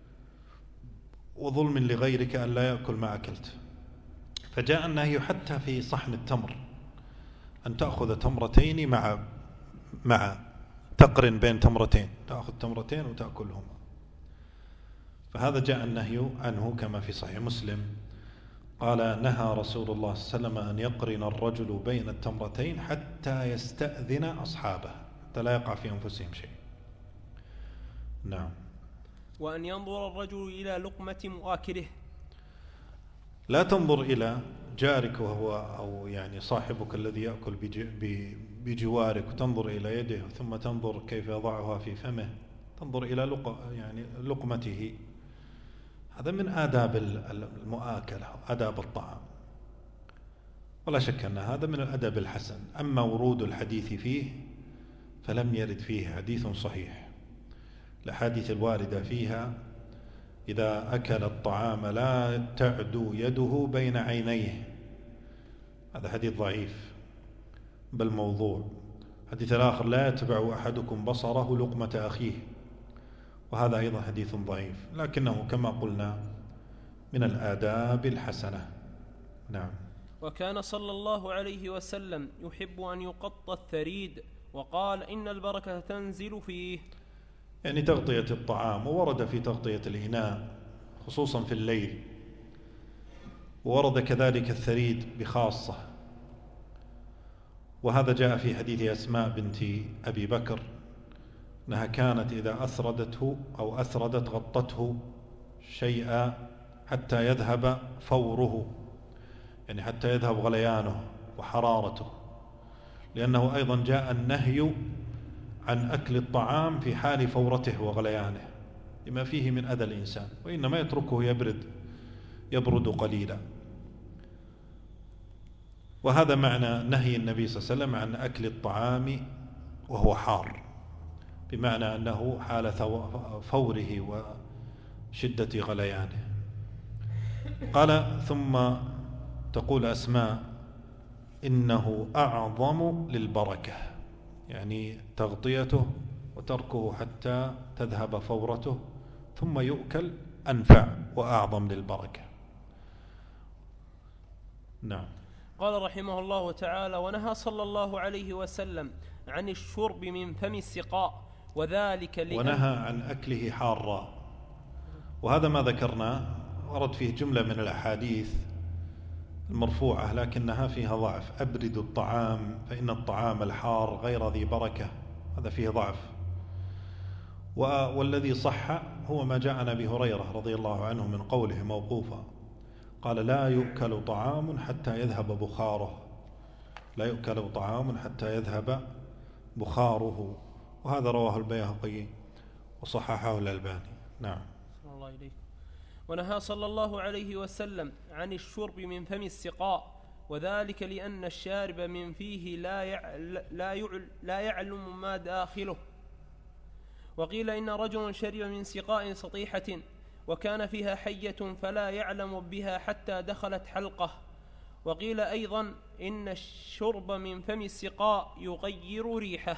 وظلم لغيرك أن لا يأكل ما أكلت. فجاء النهي حتى في صحن التمر أن تأخذ تمرتين مع تقرن بين تمرتين، تأخذ تمرتين وتأكلهما، فهذا جاء النهي عنه كما في صحيح مسلم. قال: نهى رسول الله صلى الله عليه وسلم أن يقرن الرجل بين التمرتين حتى يستأذن أصحابه، حتى لا يقع في أنفسهم شيء. نعم. وأن ينظر الرجل إلى لقمة مؤاكله. لا تنظر إلى جارك وهو أو يعني صاحبك الذي يأكل بجوارك وتنظر إلى يده ثم تنظر كيف يضعها في فمه، تنظر إلى لقمته. هذا من آداب المؤاكلة، آداب الطعام، ولا شك أن هذا من الأدب الحسن. أما ورود الحديث فيه فلم يرد فيه حديث صحيح. الأحاديث الواردة فيها: إذا أكل الطعام لا تعدو يده بين عينيه، هذا حديث ضعيف بل موضوع. الحديث الآخر: لا يتبع أحدكم بصره لقمة أخيه، وهذا أيضا حديث ضعيف، لكنه كما قلنا من الآداب الحسنة. نعم. وكان صلى الله عليه وسلم يحب أن يقط الثريد، وقال: إن البركة تنزل فيه، يعني تغطية الطعام، وورد في تغطية الإناء خصوصا في الليل، وورد كذلك الثريد بخاصة، وهذا جاء في حديث أسماء بنت أبي بكر أنها كانت إذا أثردته أو أثردت غطته شيئا حتى يذهب فوره، يعني حتى يذهب غليانه وحرارته، لأنه أيضا جاء النهي عن أكل الطعام في حال فورته وغليانه لما فيه من أذى الإنسان، وإنما يتركه يبرد قليلا. وهذا معنى نهي النبي صلى الله عليه وسلم عن أكل الطعام وهو حار، بمعنى أنه حال فوره وشدة غليانه. قال: ثم تقول أسماء: إنه أعظم للبركة، يعني تغطيته وتركه حتى تذهب فورته ثم يؤكل أنفع وأعظم للبركة. نعم. قال رحمه الله تعالى: ونهى صلى الله عليه وسلم عن الشرب من فم السقاء، وذلك ونهى عن أكله حارا، وهذا ما ذكرناه ورد فيه جملة من الأحاديث المرفوعة لكنها فيها ضعف: أبردوا الطعام فإن الطعام الحار غير ذي بركة، هذا فيه ضعف. والذي صح هو ما جاء عن أبي هريرة رضي الله عنه من قوله موقوفا، قال: لا يؤكل طعام حتى يذهب بخاره، لا يؤكل طعام حتى يذهب بخاره، وهذا رواه البيهقي وصححه الألباني. نعم. الله إليك. ونهى صلى الله عليه وسلم عن الشرب من فم السقاء، وذلك لأن الشارب من فيه لا يعلم ما داخله. وقيل إن رجل شرب من سقاء سطيحة وكان فيها حية فلا يعلم بها حتى دخلت حلقه. وقيل أيضا إن الشرب من فم السقاء يغير ريحه.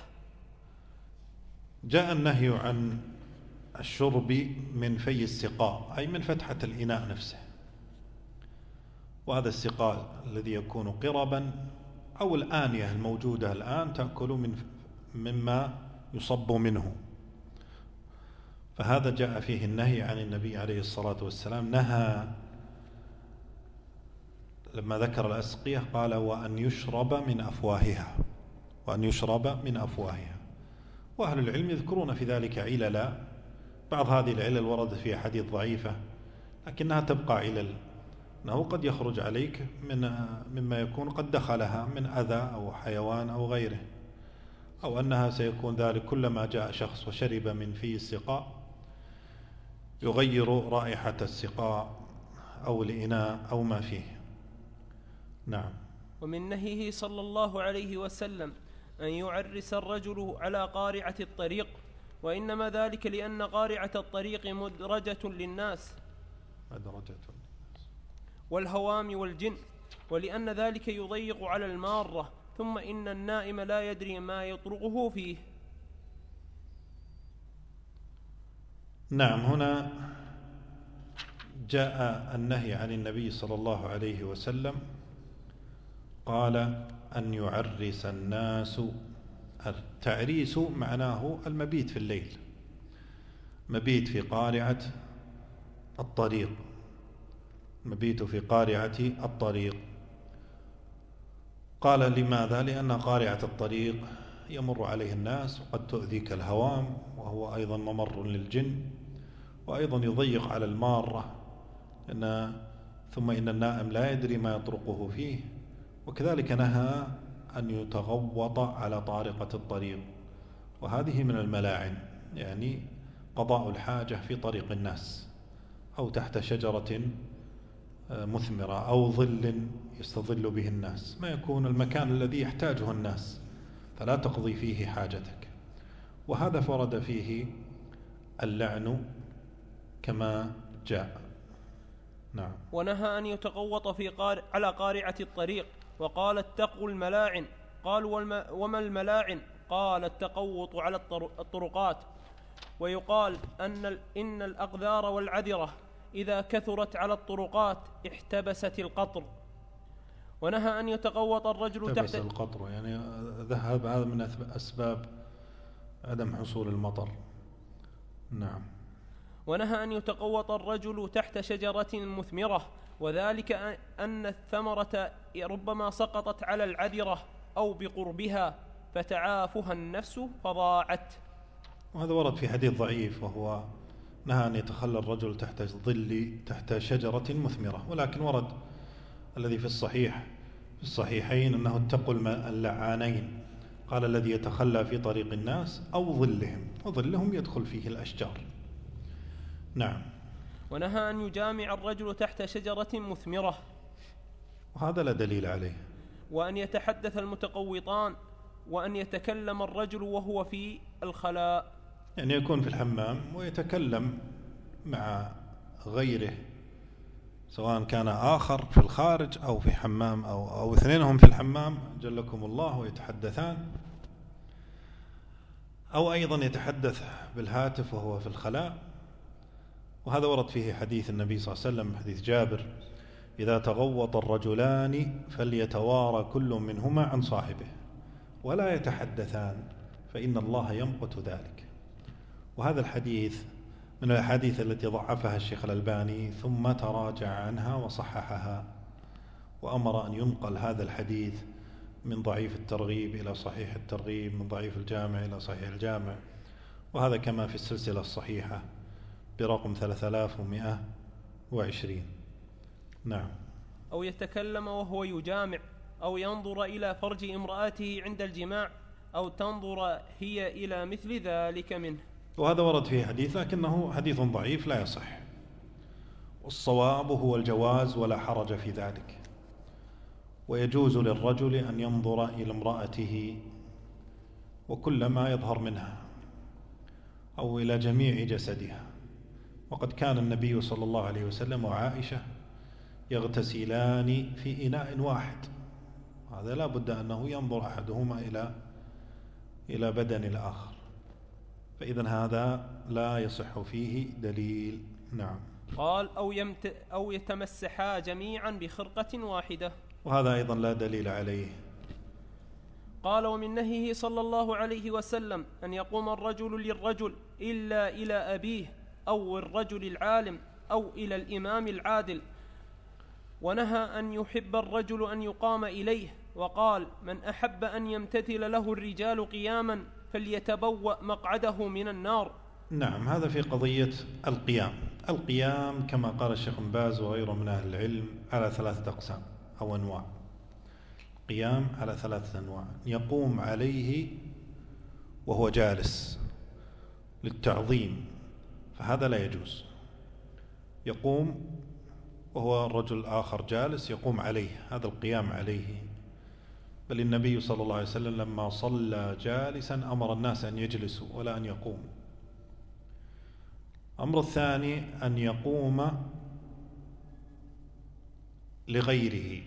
جاء النهي عن الشرب من في السقاء، أي من فتحة الإناء نفسه، وهذا السقاء الذي يكون قربا أو الآنية الموجودة الآن تأكل مما يصب منه، فهذا جاء فيه النهي عن النبي عليه الصلاة والسلام. نهى لما ذكر الأسقية قال: وأن يشرب من أفواهها، وأن يشرب من أفواهها. وأهل العلم يذكرون في ذلك عللا، بعض هذه العلل وردت فيها حديث ضعيفة لكنها تبقى علل، أنه قد يخرج عليك مما يكون قد دخلها من أذى أو حيوان أو غيره، أو أنها سيكون ذلك كلما جاء شخص وشرب من في السقاء يغير رائحة السقاء أو الإناء أو ما فيه. نعم. ومن نهيه صلى الله عليه وسلم أن يعرس الرجل على قارعة الطريق، وإنما ذلك لأن قارعة الطريق مدرجة للناس والهوام والجن، ولأن ذلك يضيق على المارة، ثم إن النائم لا يدري ما يطرقه فيه. نعم. هنا جاء النهي عن النبي صلى الله عليه وسلم، قال: أن يعرس الناس. التعريس معناه المبيت في الليل، مبيت في قارعة الطريق، مبيت في قارعة الطريق. قال: لماذا؟ لأن قارعة الطريق يمر عليه الناس وقد تؤذيك الهوام، وهو أيضا ممر للجن، وأيضا يضيق على المارة، ثم إن النائم لا يدري ما يطرقه فيه. وكذلك نهى أن يتغوط على طارقة الطريق، وهذه من الملاعن، يعني قضاء الحاجة في طريق الناس أو تحت شجرة مثمرة أو ظل يستظل به الناس، ما يكون المكان الذي يحتاجه الناس فلا تقضي فيه حاجتك. وهذا فرد فيه اللعن كما جاء. نعم. ونهى أن يتغوط على قارعة الطريق، وقال: اتقوا الملاعن. قالوا: وما الملاعن؟ قال التقوط على الطرقات. ويقال إن الأقذار والعذرة إذا كثرت على الطرقات احتبست القطر. ونهى أن يتقوط الرجل تحت القطر، يعني ذهب هذا من أسباب عدم حصول المطر. نعم. ونهى أن يتقوط الرجل تحت شجرة مثمرة، وذلك أن الثمرة ربما سقطت على العذرة أو بقربها فتعافها النفس فضاعت. وهذا ورد في حديث ضعيف، وهو نهى أن يتخلى الرجل تحت شجرة مثمرة، ولكن ورد الذي في الصحيحين أنه اتقوا اللعانين، قال الذي يتخلى في طريق الناس أو ظلهم، وظلهم يدخل فيه الأشجار. نعم. ونهى أن يجامع الرجل تحت شجرة مثمرة، وهذا لا دليل عليه. وأن يتحدث المتقوطان، وأن يتكلم الرجل وهو في الخلاء، يعني يكون في الحمام ويتكلم مع غيره، سواء كان آخر في الخارج أو في حمام أو اثنينهم في الحمام جلكم الله ويتحدثان، أو أيضا يتحدث بالهاتف وهو في الخلاء. وهذا ورد فيه حديث النبي صلى الله عليه وسلم، حديث جابر: إذا تغوط الرجلان فليتوارى كل منهما عن صاحبه ولا يتحدثان فإن الله يمقت ذلك. وهذا الحديث من الأحاديث التي ضعفها الشيخ الألباني، ثم تراجع عنها وصححها، وأمر أن ينقل هذا الحديث من ضعيف الترغيب إلى صحيح الترغيب، من ضعيف الجامع إلى صحيح الجامع، وهذا كما في السلسلة الصحيحة برقم 3120. نعم. أو يتكلم وهو يجامع، أو ينظر إلى فرج امرأته عند الجماع، أو تنظر هي إلى مثل ذلك منه. وهذا ورد فيه حديث لكنه حديث ضعيف لا يصح، والصواب هو الجواز ولا حرج في ذلك، ويجوز للرجل أن ينظر إلى امرأته وكل ما يظهر منها أو إلى جميع جسدها. وقد كان النبي صلى الله عليه وسلم وعائشة يغتسلان في إناء واحد، هذا لا بد أنه ينظر أحدهما إلى بدن الآخر، فإذن هذا لا يصح فيه دليل. نعم. قال أو يتمسحا جميعا بخرقة واحدة، وهذا أيضا لا دليل عليه. قال ومن نهيه صلى الله عليه وسلم أن يقوم الرجل للرجل إلا إلى أبيه أو الرجل العالم أو إلى الإمام العادل، ونهى أن يحب الرجل أن يقام إليه، وقال من أحب أن يمتثل له الرجال قياما فليتبوأ مقعده من النار. نعم. هذا في قضية القيام كما قال الشيخ بن باز وغيره من أهل العلم على 3 أقسام أو أنواع. قيام على 3 أنواع: يقوم عليه وهو جالس للتعظيم فهذا لا يجوز، يقوم وهو الرجل الآخر جالس يقوم عليه، هذا القيام عليه. بل النبي صلى الله عليه وسلم لما صلى جالسا أمر الناس أن يجلسوا ولا أن يقوموا. الأمر الثاني أن يقوم لغيره،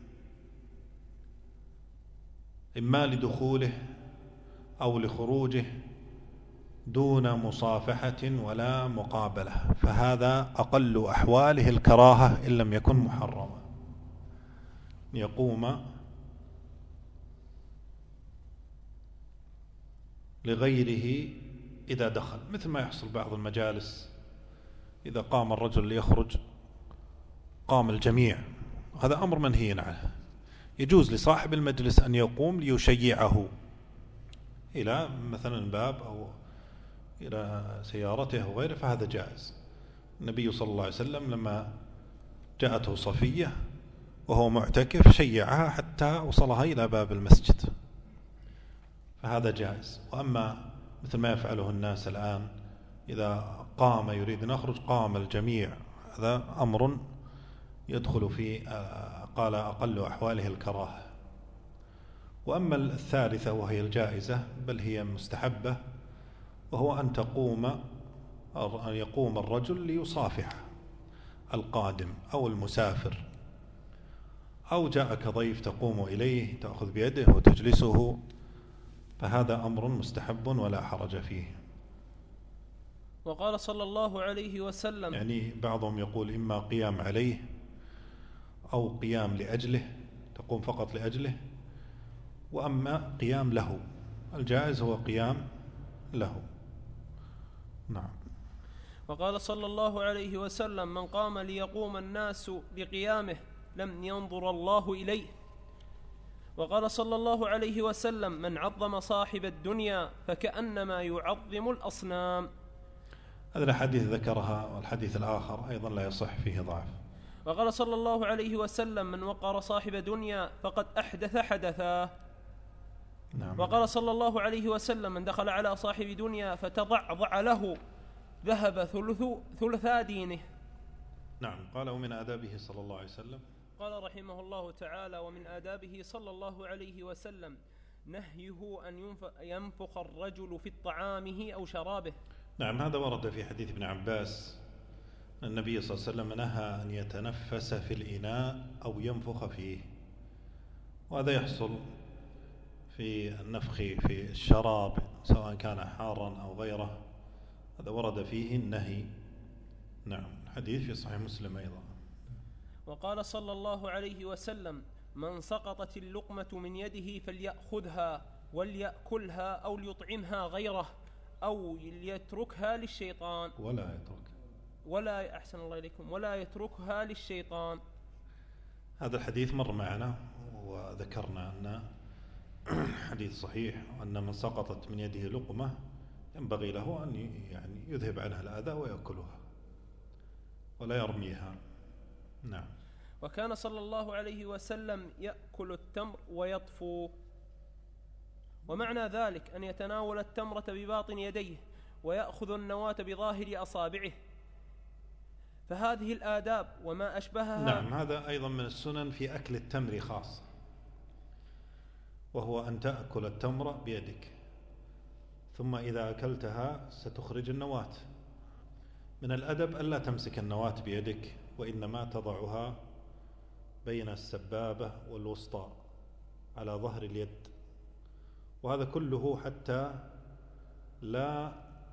إما لدخوله أو لخروجه دون مصافحة ولا مقابلة، فهذا أقل أحواله الكراهة إن لم يكن محرما. يقوم لغيره إذا دخل، مثل ما يحصل بعض المجالس إذا قام الرجل ليخرج قام الجميع، هذا أمر منهي عنه. يجوز لصاحب المجلس أن يقوم ليشيعه إلى مثلا باب أو إلى سيارته وغيره، فهذا جائز. النبي صلى الله عليه وسلم لما جاءته صفية وهو معتكف شيعها حتى وصلها إلى باب المسجد، فهذا جائز. وأما مثل ما يفعله الناس الآن إذا قام يريد أن يخرج قام الجميع، هذا أمر يدخل في قال أقل أحواله الكراهة. وأما الثالثة وهي الجائزة بل هي مستحبة، وهو أن يقوم الرجل ليصافح القادم أو المسافر، أو جاءك ضيف تقوم إليه تأخذ بيده وتجلسه فهذا أمر مستحب ولا حرج فيه. وقال صلى الله عليه وسلم، يعني بعضهم يقول إما قيام عليه أو قيام لأجله، تقوم فقط لأجله، وأما قيام له، الجائز هو قيام له. نعم. وقال صلى الله عليه وسلم: من قام ليقوم الناس بقيامه لم ينظر الله إليه. وقال صلى الله عليه وسلم: من عظم صاحب الدنيا فكأنما يعظم الأصنام. هذا الحديث ذكرها، والحديث الآخر أيضا لا يصح، فيه ضعف. وقال صلى الله عليه وسلم: من وقر صاحب دنيا فقد أحدث حدثا. نعم. وقال صلى الله عليه وسلم: من دخل على صاحب دنيا فتضعضع له ذهب ثلثا دينه. نعم. قال: ومن آدابه صلى الله عليه وسلم، قال رحمه الله تعالى: ومن آدابه صلى الله عليه وسلم نهيه أن ينفخ الرجل في طعامه أو شرابه. نعم. هذا ورد في حديث ابن عباس، النبي صلى الله عليه وسلم نهى أن يتنفس في الإناء أو ينفخ فيه، وهذا يحصل في النفخ في الشراب سواء كان حارا أو غيره، هذا ورد فيه النهي. نعم. الحديث في صحيح مسلم أيضا. وقال صلى الله عليه وسلم: من سقطت اللقمة من يده فليأخذها وليأكلها أو ليطعمها غيره أو ليتركها للشيطان. أحسن الله إليكم، ولا يتركها للشيطان. هذا الحديث مر معنا وذكرنا أن حديث صحيح، أن من سقطت من يده لقمة ينبغي له أن يذهب عنها الأذى ويأكلها ولا يرميها. نعم. وكان صلى الله عليه وسلم يأكل التمر ويطفو، ومعنى ذلك أن يتناول التمرة بباطن يديه ويأخذ النواة بظاهر أصابعه، فهذه الآداب وما أشبهها. نعم. هذا أيضا من السنن في أكل التمر خاصة، وهو أن تأكل التمر بيدك، ثم إذا أكلتها ستخرج النواة. من الأدب ألا تمسك النواة بيدك، وإنما تضعها بين السبابة والوسطى على ظهر اليد، وهذا كله حتى لا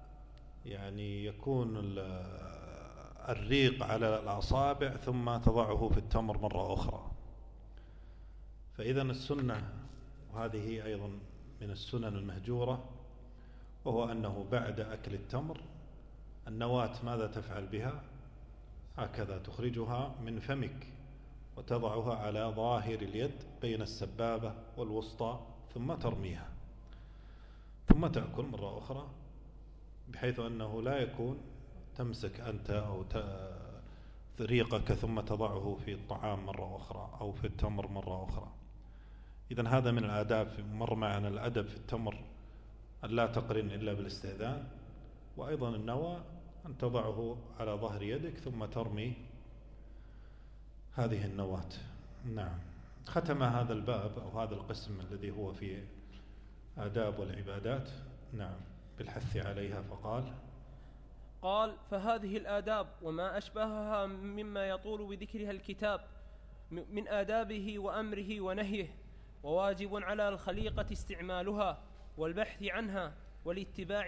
يكون الريق على الأصابع ثم تضعه في التمر مرة أخرى. فإذا السنة، وهذه أيضا من السنن المهجورة، وهو أنه بعد أكل التمر النواة ماذا تفعل بها؟ هكذا تخرجها من فمك وتضعها على ظاهر اليد بين السبابة والوسطى، ثم ترميها، ثم تأكل مرة أخرى، بحيث أنه لا يكون تمسك أنت أو ريقك ثم تضعه في الطعام مرة أخرى أو في التمر مرة أخرى. إذن هذا من الآداب. مر معنا الأدب في التمر أن لا تقرن إلا بالاستئذان، وأيضا النوى أن تضعه على ظهر يدك ثم ترمي هذه النواة. نعم. ختم هذا الباب أو هذا القسم الذي هو في آداب والعبادات، نعم، بالحث عليها، فقال: فهذه الآداب وما أشبهها مما يطول بذكرها الكتاب من آدابه وأمره ونهيه، وواجب على الخليقة استعمالها والبحث عنها والاتباع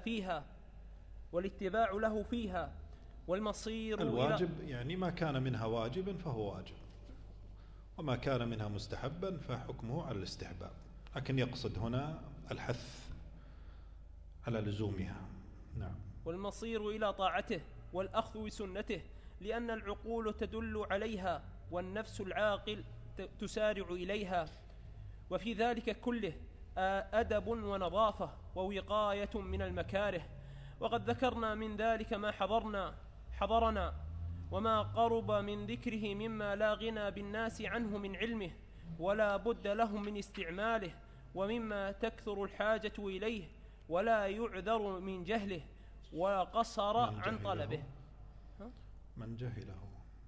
له فيها والمصير الواجب ما كان منها واجبا فهو واجب، وما كان منها مستحبا فحكمه على الاستحباب، لكن يقصد هنا الحث على لزومها. نعم. والمصير إلى طاعته والأخذ بسنته، لأن العقول تدل عليها والنفس العاقل تسارع إليها، وفي ذلك كله أدب ونظافة ووقاية من المكاره. وقد ذكرنا من ذلك ما حضرنا وما قرب من ذكره مما لا غنى بالناس عنه من علمه ولا بد لهم من استعماله، ومما تكثر الحاجة إليه ولا يعذر من جهله وقصر عن طلبه. من جهله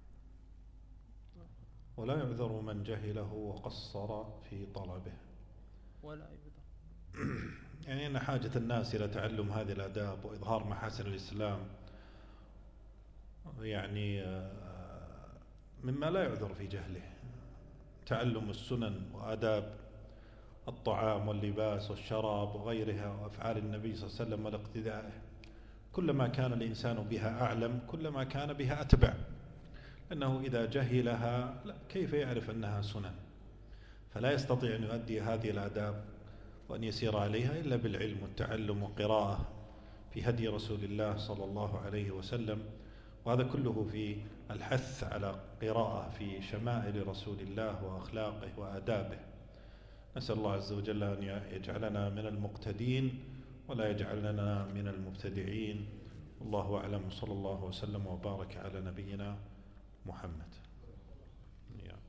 ولا يعذر من جهله وقصر في طلبه. ولا يعذر أن حاجة الناس إلى تعلم هذه الآداب وإظهار محاسن الإسلام مما لا يعذر في جهله. تعلم السنن وآداب الطعام واللباس والشراب وغيرها وأفعال النبي صلى الله عليه وسلم والاقتداء. كلما كان الإنسان بها أعلم كلما كان بها أتبع، لأنه إذا جهلها كيف يعرف أنها سنن؟ فلا يستطيع أن يؤدي هذه الآداب وأن يسير عليها إلا بالعلم والتعلم وقراءة في هدي رسول الله صلى الله عليه وسلم. وهذا كله في الحث على قراءة في شمائل رسول الله وأخلاقه وآدابه. نسأل الله عز وجل أن يجعلنا من المقتدين ولا يجعلنا من المبتدعين. والله أعلم، صلى الله وسلم وبارك على نبينا محمد.